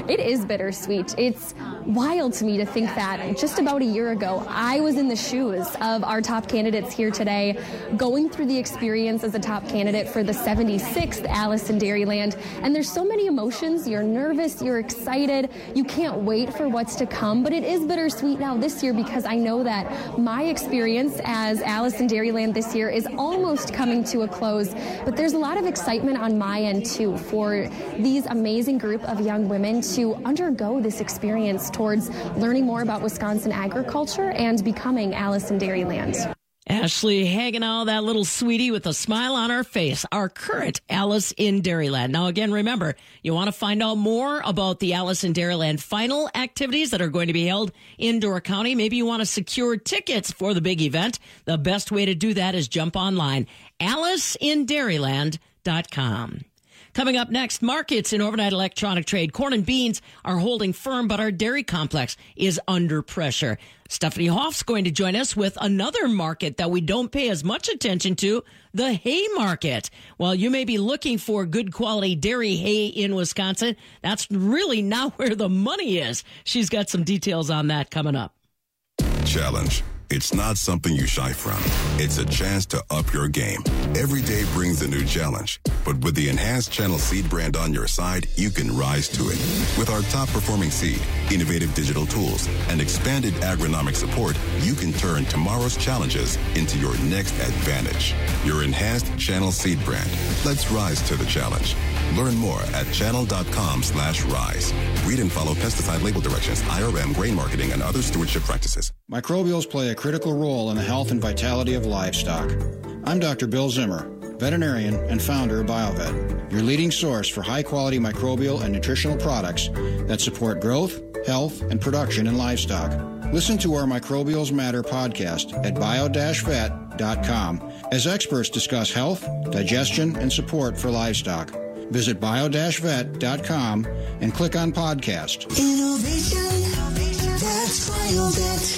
It is bittersweet. It's wild to me to think that just about a year ago, I was in the shoes of our top candidates here today, going through the experience as a top candidate for the 76th Alice in Dairyland. And there's so many emotions. You're nervous, you're excited, you can't wait for what's to come. But it is bittersweet now this year because I know that my experience as Alice in Dairyland this year is almost coming to a close. But there's a lot of excitement on my end, too, for these amazing group of young women to undergo this experience towards learning more about Wisconsin agriculture and becoming Alice in Dairyland. Ashley hanging out that little sweetie with a smile on her face, our current Alice in Dairyland. Now, again, remember, you want to find out more about the Alice in Dairyland final activities that are going to be held in Door County. Maybe you want to secure tickets for the big event. The best way to do that is jump online, AliceInDairyland.com. Coming up next, markets in overnight electronic trade. Corn and beans are holding firm, but our dairy complex is under pressure. Stephanie Hoff's going to join us with another market that we don't pay as much attention to, the hay market. While you may be looking for good quality dairy hay in Wisconsin, that's really not where the money is. She's got some details on that coming up. Challenge. It's not something you shy from. It's a chance to up your game. Every day brings a new challenge. But with the enhanced Channel Seed brand on your side, you can rise to it. With our top-performing seed, innovative digital tools, and expanded agronomic support, you can turn tomorrow's challenges into your next advantage. Your enhanced Channel Seed brand. Let's rise to the challenge. Learn more at channel.com/rise. Read and follow pesticide label directions, IRM, grain marketing, and other stewardship practices. Microbials play a critical role in the health and vitality of livestock. I'm Dr. Bill Zimmer, veterinarian and founder of BioVet, your leading source for high-quality microbial and nutritional products that support growth, health, and production in livestock. Listen to our Microbials Matter podcast at bio-vet.com as experts discuss health, digestion, and support for livestock. Visit bio-vet.com and click on podcast. Innovation, that's BioVet.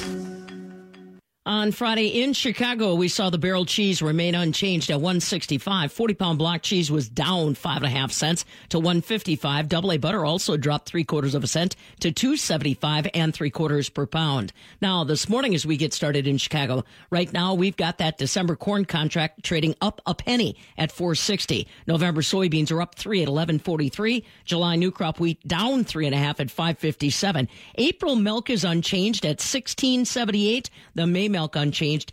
On Friday in Chicago, we saw the barrel cheese remain unchanged at $1.65. 40-pound block cheese was down 5.5 cents to $1.55. Double A butter also dropped 0.75 cents to $2.75 and 3/4 per pound. Now, this morning as we get started in Chicago, right now we've got that December corn contract trading up a penny at $4.60. November soybeans are up 3 at $11.43. July new crop wheat down 3.5 at $5.57. April milk is unchanged at $16.78. The May milk unchanged,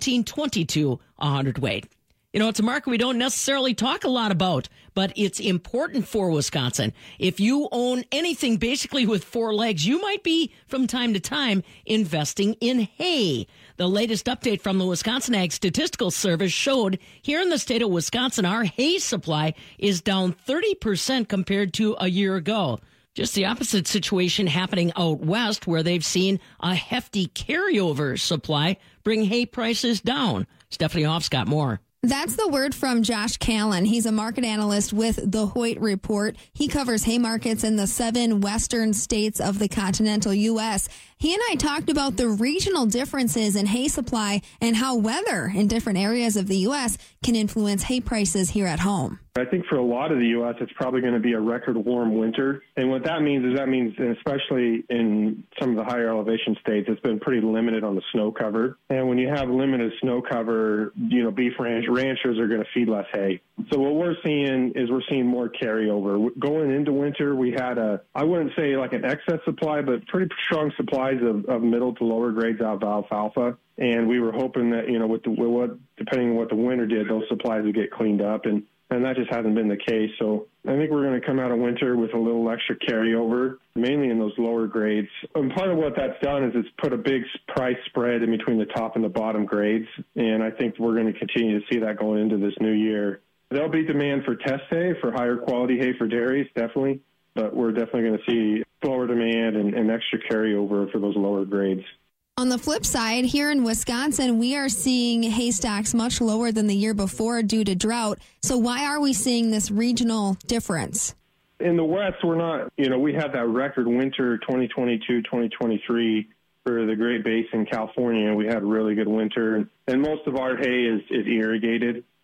$17.22 a hundredweight. You know, it's a market we don't necessarily talk a lot about, but it's important for Wisconsin. If you own anything basically with four legs, you might be, from time to time, investing in hay. The latest update from the Wisconsin Ag Statistical Service showed here in the state of Wisconsin, our hay supply is down 30% compared to a year ago. Just the opposite situation happening out west, where they've seen a hefty carryover supply bring hay prices down. Stephanie Hoff's got more. That's the word from Josh Callan. He's a market analyst with the Hoyt Report. He covers hay markets in the 7 western states of the continental U.S. He and I talked about the regional differences in hay supply and how weather in different areas of the U.S. can influence hay prices here at home. I think for a lot of the U.S., it's probably going to be a record warm winter. And what that means is especially in some of the higher elevation states, it's been pretty limited on the snow cover. And when you have limited snow cover, beef ranchers are going to feed less hay. So what we're seeing more carryover. Going into winter, we had I wouldn't say like an excess supply, but pretty strong supplies of middle to lower grades of alfalfa. And we were hoping that, depending on what the winter did, those supplies would get cleaned up. And that just hasn't been the case. So I think we're going to come out of winter with a little extra carryover, mainly in those lower grades. And part of what that's done is it's put a big price spread in between the top and the bottom grades. And I think we're going to continue to see that going into this new year. There'll be demand for test hay, for higher quality hay for dairies, definitely. But we're definitely going to see slower demand and extra carryover for those lower grades. On the flip side, here in Wisconsin, we are seeing hay stocks much lower than the year before due to drought. So why are we seeing this regional difference? In the West, we're not, we had that record winter 2022, 2023 for the Great Basin, California. We had a really good winter. And most of our hay is irrigated.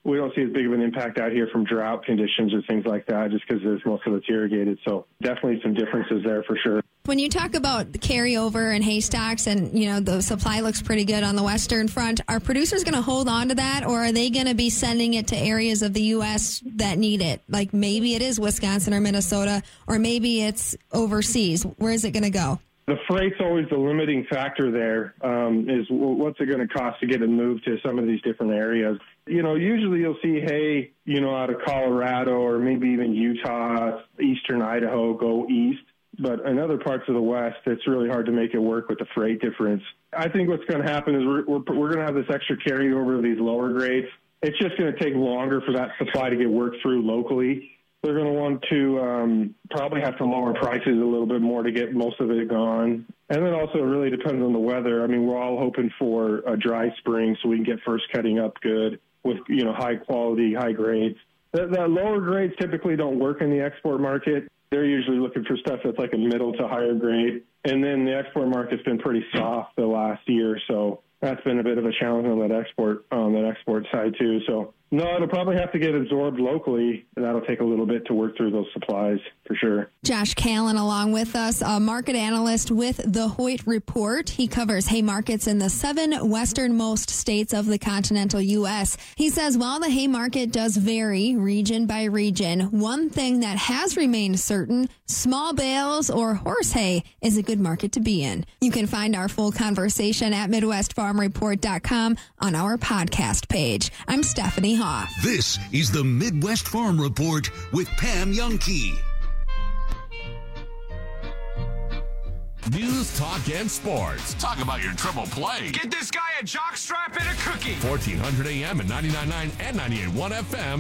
we don't see as big of an impact out here from drought conditions or things like that, just because most of it's irrigated. So definitely some differences there for sure. When you talk about the carryover and hay stocks and, you know, the supply looks pretty good on the Western front, are producers going to hold on to that, or are they going to be sending it to areas of the U.S. that need it? Like maybe it is Wisconsin or Minnesota, or maybe it's overseas. Where is it going to go? The freight's always the limiting factor there, is what's it going to cost to get it moved to some of these different areas. You know, usually you'll see hay, you know, out of Colorado or maybe even Utah, eastern Idaho go east. But in other parts of the West, it's really hard to make it work with the freight difference. I think what's going to happen is we're going to have this extra carryover of these lower grades. It's just going to take longer for that supply to get worked through locally. They're going to want to probably have to lower prices a little bit more to get most of it gone. And then also it really depends on the weather. I mean, we're all hoping for a dry spring so we can get first cutting up good with, you know, high quality, high grades. That lower grades typically don't work in the export market. They're usually looking for stuff that's like a middle to higher grade. And then the export market's been pretty soft the last year, so that's been a bit of a challenge on that export side too. So no, it'll probably have to get absorbed locally, and that'll take a little bit to work through those supplies for sure. Josh Callan along with us, a market analyst with the Hoyt Report. He covers hay markets in the 7 westernmost states of the continental U.S. He says while the hay market does vary region by region, one thing that has remained certain, small bales or horse hay is a good market to be in. You can find our full conversation at MidwestFarmReport.com on our podcast page. I'm Stephanie Hoff. This is the Midwest Farm Report with Pam Youngkey. News, talk, and sports. Talk about your triple play. Get this guy a jockstrap and a cookie. 1400 AM and 99.9 and 98.1 FM,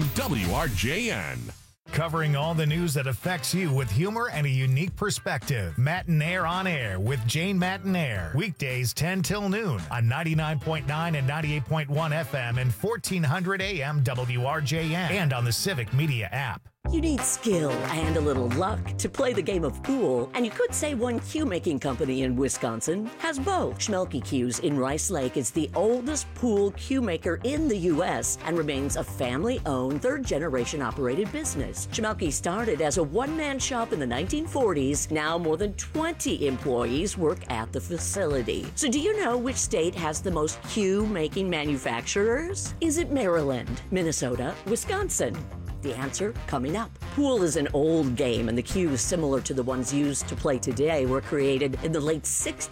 WRJN. Covering all the news that affects you with humor and a unique perspective. Mattinaire on Air with Jane Mattinaire. Weekdays 10 till noon on 99.9 and 98.1 FM and 1400 AM WRJN and on the Civic Media app. You need skill and a little luck to play the game of pool, and you could say one cue making company in Wisconsin has both. Schmelke Cues in Rice Lake is the oldest pool cue maker in the U.S. and remains a family-owned, third-generation operated business. Schmelke started as a one-man shop in the 1940s. Now more than 20 employees work at the facility. So do you know which state has the most cue making manufacturers? Is it Maryland, Minnesota, Wisconsin? The answer coming up. Pool is an old game, and the cues similar to the ones used to play today were created in the late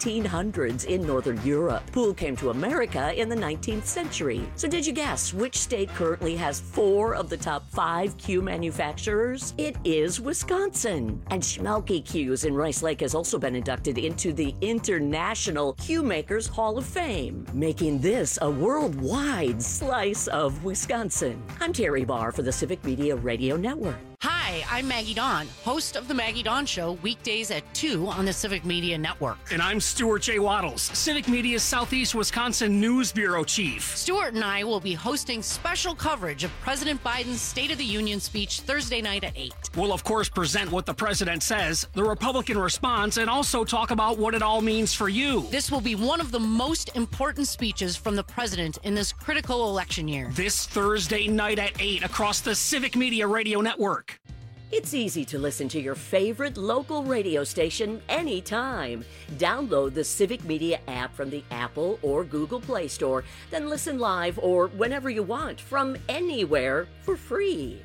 1600s in Northern Europe. Pool came to America in the 19th century. So did you guess which state currently has 4 of the top 5 cue manufacturers? It is Wisconsin. And Schmelke Cues in Rice Lake has also been inducted into the International Cue Makers Hall of Fame, making this a worldwide slice of Wisconsin. I'm Terry Barr for the Civic Media Radio Network. Hi, I'm Maggie Dawn, host of The Maggie Dawn Show, weekdays at 2 on the Civic Media Network. And I'm Stuart J. Waddles, Civic Media's Southeast Wisconsin News Bureau Chief. Stuart and I will be hosting special coverage of President Biden's State of the Union speech Thursday night at 8. We'll, of course, present what the president says, the Republican response, and also talk about what it all means for you. This will be one of the most important speeches from the president in this critical election year. This Thursday night at 8 across the Civic Media Radio Network. It's easy to listen to your favorite local radio station anytime. Download the Civic Media app from the Apple or Google Play Store, then listen live or whenever you want from anywhere for free.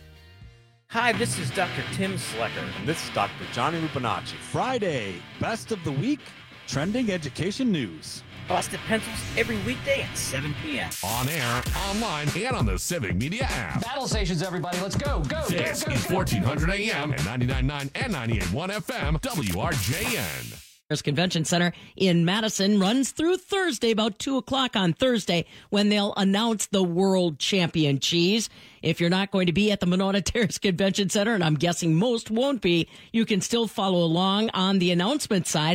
Hi, this is Dr. Tim Slecker. And this is Dr. Johnny Rupinacci. Friday, best of the week, trending education news. Busted Pencils every weekday at 7 p.m. On air, online, and on the Civic Media app. Battle stations, everybody. Let's go. This is 1400 AM and 99.9 and 98.1 FM, WRJN. Convention Center in Madison runs through Thursday, about 2 o'clock on Thursday, when they'll announce the world champion cheese. If you're not going to be at the Monona Terrace Convention Center, and I'm guessing most won't be, you can still follow along on the announcement side,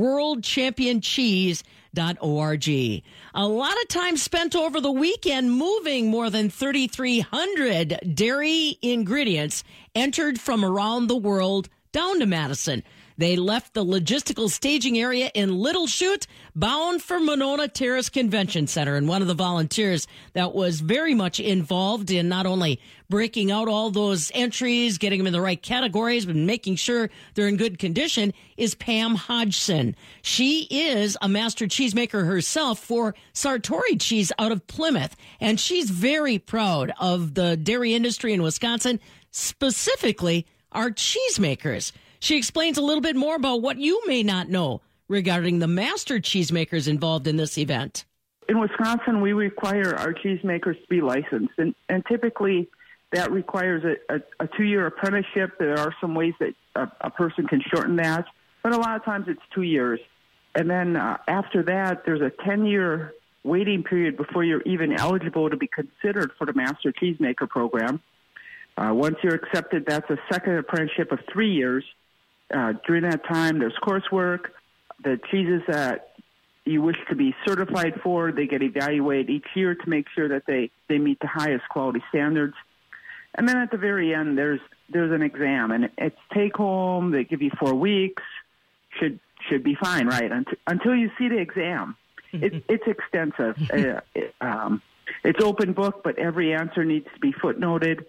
worldchampioncheese.org. A lot of time spent over the weekend moving more than 3,300 dairy ingredients entered from around the world down to Madison. They left the logistical staging area in Little Chute, bound for Monona Terrace Convention Center. And one of the volunteers that was very much involved in not only breaking out all those entries, getting them in the right categories, but making sure they're in good condition is Pam Hodgson. She is a master cheesemaker herself for Sartori Cheese out of Plymouth. And she's very proud of the dairy industry in Wisconsin, specifically our cheesemakers. She explains a little bit more about what you may not know regarding the master cheesemakers involved in this event. In Wisconsin, we require our cheesemakers to be licensed, and typically that requires a 2-year apprenticeship. There are some ways that a person can shorten that, but a lot of times it's 2 years. And then after that, there's a 10-year waiting period before you're even eligible to be considered for the master cheesemaker program. Once you're accepted, that's a second apprenticeship of 3 years. During that time, there's coursework. The cheeses that you wish to be certified for, they get evaluated each year to make sure that they meet the highest quality standards. And then at the very end, there's an exam, and it's take home. They give you 4 weeks. Should be fine, right? Until you see the exam. It's extensive. It's open book, but every answer needs to be footnoted.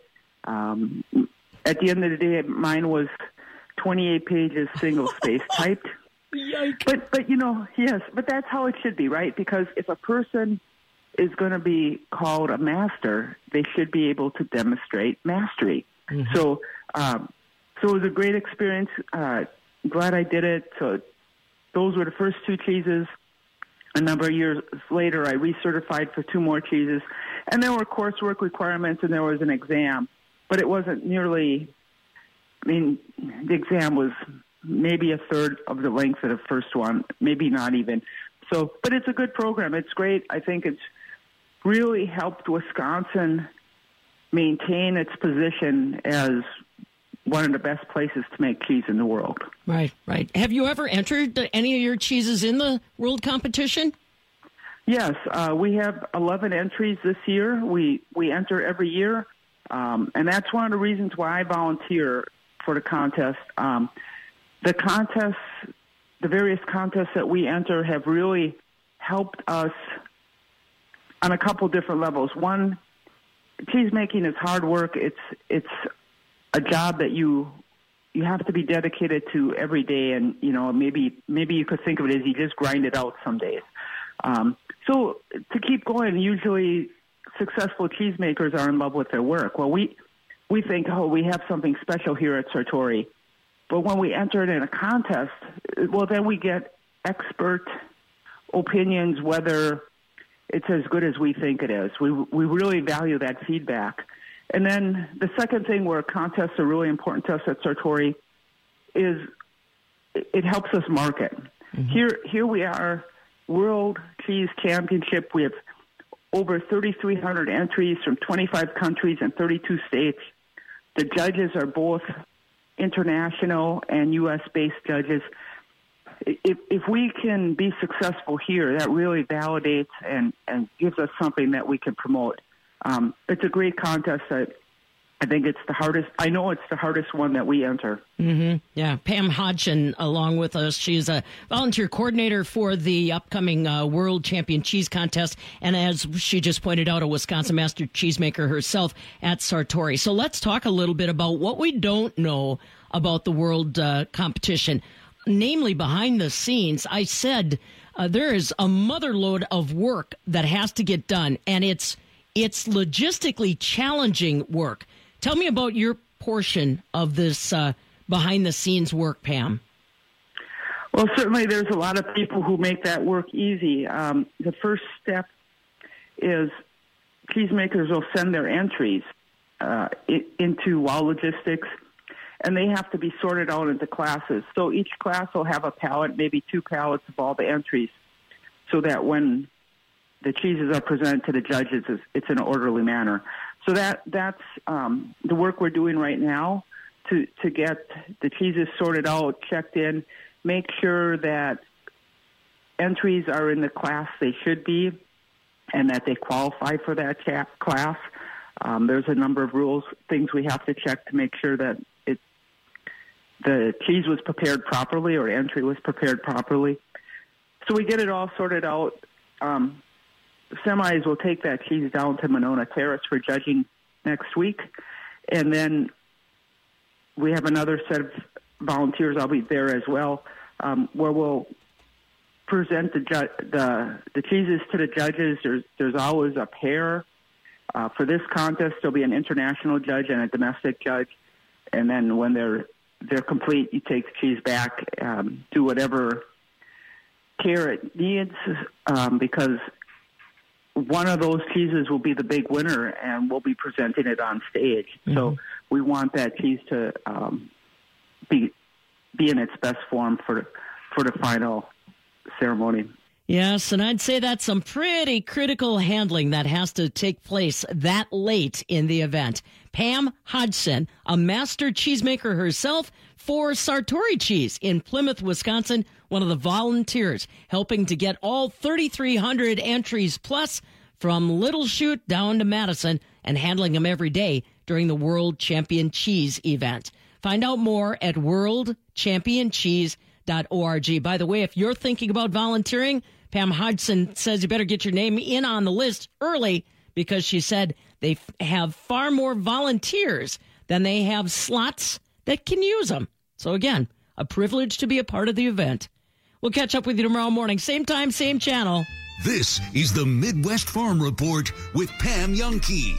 At the end of the day, mine was 28 pages, single space typed. Yikes. But yes, but that's how it should be, right? Because if a person is going to be called a master, they should be able to demonstrate mastery. Mm-hmm. So it was a great experience. Glad I did it. So those were the first 2 cheeses. A number of years later, I recertified for 2 more cheeses. And there were coursework requirements and there was an exam. But it wasn't nearly, the exam was maybe a third of the length of the first one, maybe not even. So, but it's a good program. It's great. I think it's really helped Wisconsin maintain its position as one of the best places to make cheese in the world. Right. Have you ever entered any of your cheeses in the world competition? Yes, we have 11 entries this year. We enter every year. And that's one of the reasons why I volunteer for the contest. The various contests that we enter have really helped us on a couple different levels. One, cheese making is hard work. It's a job that you have to be dedicated to every day, and maybe you could think of it as you just grind it out some days. So to keep going, usually successful cheesemakers are in love with their work. Well, we think, we have something special here at Sartori. But when we enter it in a contest, well, then we get expert opinions whether it's as good as we think it is. We really value that feedback. And then the second thing where contests are really important to us at Sartori is it helps us market. Mm-hmm. Here we are, World Cheese Championship. We have over 3,300 entries from 25 countries and 32 states. The judges are both international and U.S.-based judges. If we can be successful here, that really validates and gives us something that we can promote. It's a great contest. I think it's the hardest. I know it's the hardest one that we enter. Mm-hmm. Yeah, Pam Hodgson along with us. She's a volunteer coordinator for the upcoming World Champion Cheese Contest, and as she just pointed out, a Wisconsin Master Cheesemaker herself at Sartori. So let's talk a little bit about what we don't know about the World competition, namely behind the scenes. I said there is a motherload of work that has to get done, and it's logistically challenging work. Tell me about your portion of this behind-the-scenes work, Pam. Well, certainly there's a lot of people who make that work easy. The first step is cheesemakers will send their entries into WOW Logistics, and they have to be sorted out into classes. So each class will have a pallet, maybe 2 pallets of all the entries, so that when the cheeses are presented to the judges, it's in an orderly manner. So that's the work we're doing right now to get the cheeses sorted out, checked in, make sure that entries are in the class they should be and that they qualify for that class. There's a number of rules, things we have to check to make sure that the cheese was prepared properly or entry was prepared properly. So we get it all sorted out. Semis will take that cheese down to Monona Terrace for judging next week. And then we have another set of volunteers, I'll be there as well, where we'll present the cheeses to the judges. There's always a pair. For this contest, there'll be an international judge and a domestic judge. And then when they're complete, you take the cheese back, do whatever care it needs, because one of those cheeses will be the big winner, and we'll be presenting it on stage. Mm-hmm. So we want that cheese to be in its best form for the final ceremony. Yes, and I'd say that's some pretty critical handling that has to take place that late in the event. Pam Hodgson, a master cheesemaker herself for Sartori Cheese in Plymouth, Wisconsin, one of the volunteers helping to get all 3,300 entries plus from Little Chute down to Madison and handling them every day during the World Champion Cheese event. Find out more at worldchampioncheese.org. By the way, if you're thinking about volunteering, Pam Hodgson says you better get your name in on the list early because she said they have far more volunteers than they have slots that can use them. So again, a privilege to be a part of the event. We'll catch up with you tomorrow morning. Same time, same channel. This is the Midwest Farm Report with Pam Youngkey.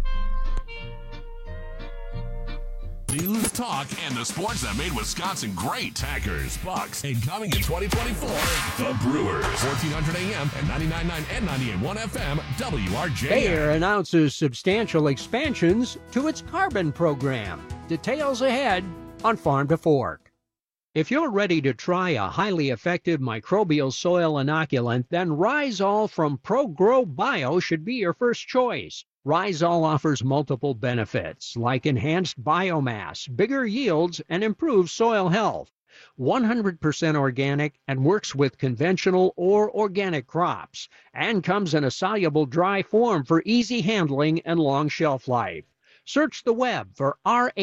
News, talk, and the sports that made Wisconsin great. Packers, Bucks, and coming in 2024, the Brewers. 1400 AM and 99.9 and 98.1 FM, WRJ. Bayer announces substantial expansions to its carbon program. Details ahead on Farm to Fork. If you're ready to try a highly effective microbial soil inoculant, then Rhizol from ProGrow Bio should be your first choice. Rhizol offers multiple benefits like enhanced biomass, bigger yields, and improved soil health. 100% organic and works with conventional or organic crops, and comes in a soluble dry form for easy handling and long shelf life. Search the web for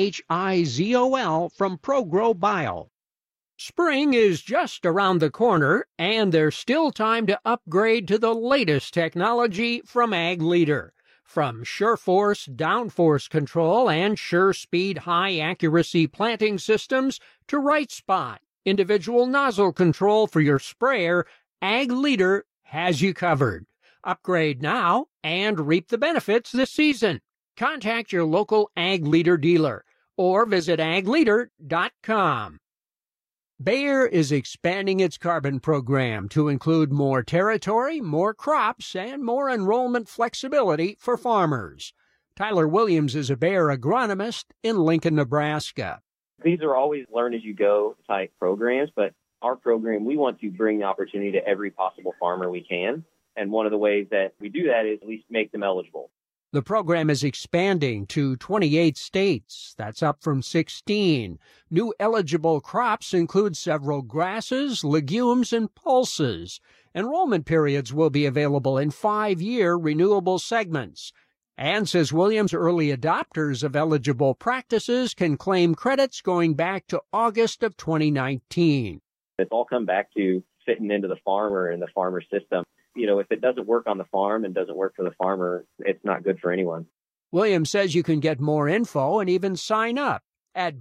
RHIZOL from ProGrow Bio. Spring is just around the corner, and there's still time to upgrade to the latest technology from Ag Leader. From SureForce downforce control and SureSpeed high-accuracy planting systems to Right Spot, individual nozzle control for your sprayer, Ag Leader has you covered. Upgrade now and reap the benefits this season. Contact your local Ag Leader dealer or visit agleader.com. Bayer is expanding its carbon program to include more territory, more crops, and more enrollment flexibility for farmers. Tyler Williams is a Bayer agronomist in Lincoln, Nebraska. These are always learn-as-you-go type programs, but our program, we want to bring the opportunity to every possible farmer we can. And one of the ways that we do that is at least make them eligible. The program is expanding to 28 states. That's up from 16. New eligible crops include several grasses, legumes, and pulses. Enrollment periods will be available in 5-year renewable segments. And, says Williams, early adopters of eligible practices can claim credits going back to August of 2019. It's all come back to fitting into the farmer and the farmer system. You know, if it doesn't work on the farm and doesn't work for the farmer, it's not good for anyone. Williams says you can get more info and even sign up at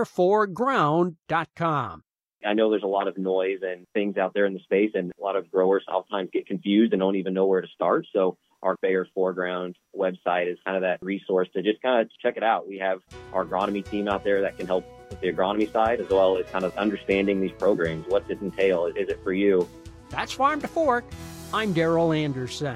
BayerForGround.com. I know there's a lot of noise and things out there in the space, and a lot of growers oftentimes get confused and don't even know where to start. So our Bayer Foreground website is kind of that resource to just kind of check it out. We have our agronomy team out there that can help with the agronomy side, as well as kind of understanding these programs. What's it entail? Is it for you? That's Farm to Fork. I'm Daryl Anderson.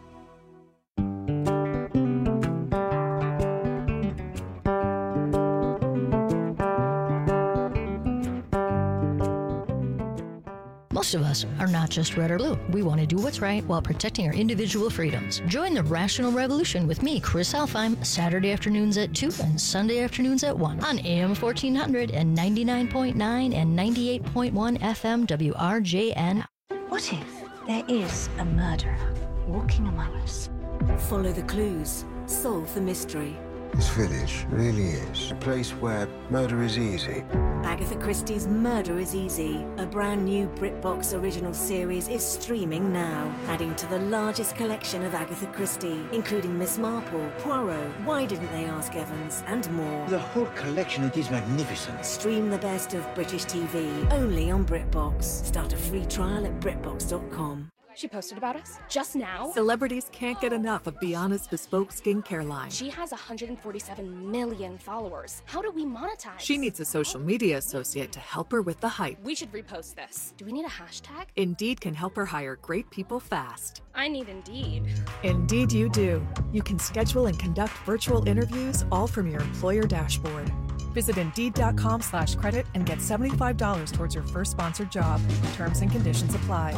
Most of us are not just red or blue. We want to do what's right while protecting our individual freedoms. Join the Rational Revolution with me, Chris Alfheim, Saturday afternoons at 2 and Sunday afternoons at 1 on AM 1400 and 99.9 and 98.1 FM WRJN. What if there is a murderer walking among us? Follow the clues, solve the mystery. This village really is a place where murder is easy. Agatha Christie's Murder is Easy, a brand new BritBox original series, is streaming now, adding to the largest collection of Agatha Christie, including Miss Marple, Poirot, Why Didn't They Ask Evans, and more. The whole collection, it is magnificent. Stream the best of British TV, only on BritBox. Start a free trial at BritBox.com. She posted about us just now. Celebrities can't get enough of Bianna's bespoke skincare line. She has 147 million followers. How do we monetize? She needs a social media associate to help her with the hype. We should repost this. Do we need a hashtag? Indeed can help her hire great people fast. I need Indeed. Indeed you do. You can schedule and conduct virtual interviews all from your employer dashboard. Visit Indeed.com/credit and get $75 towards your first sponsored job. Terms and conditions apply.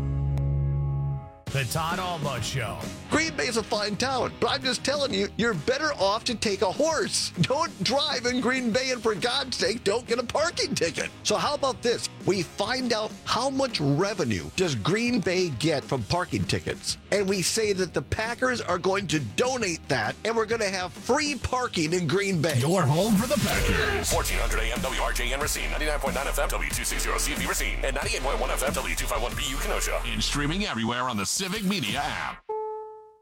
The Todd Almost Show. Green Bay's a fine town, but I'm just telling you, you're better off to take a horse. Don't drive in Green Bay, and for God's sake, don't get a parking ticket. So how about this? We find out how much revenue does Green Bay get from parking tickets, and we say that the Packers are going to donate that, and we're going to have free parking in Green Bay. Your home for the Packers. 1400 AM WRJN Racine, 99.9 FM W260 CFB Racine, and 98.1 FM W251BU Kenosha. And streaming everywhere on the Civic Media app.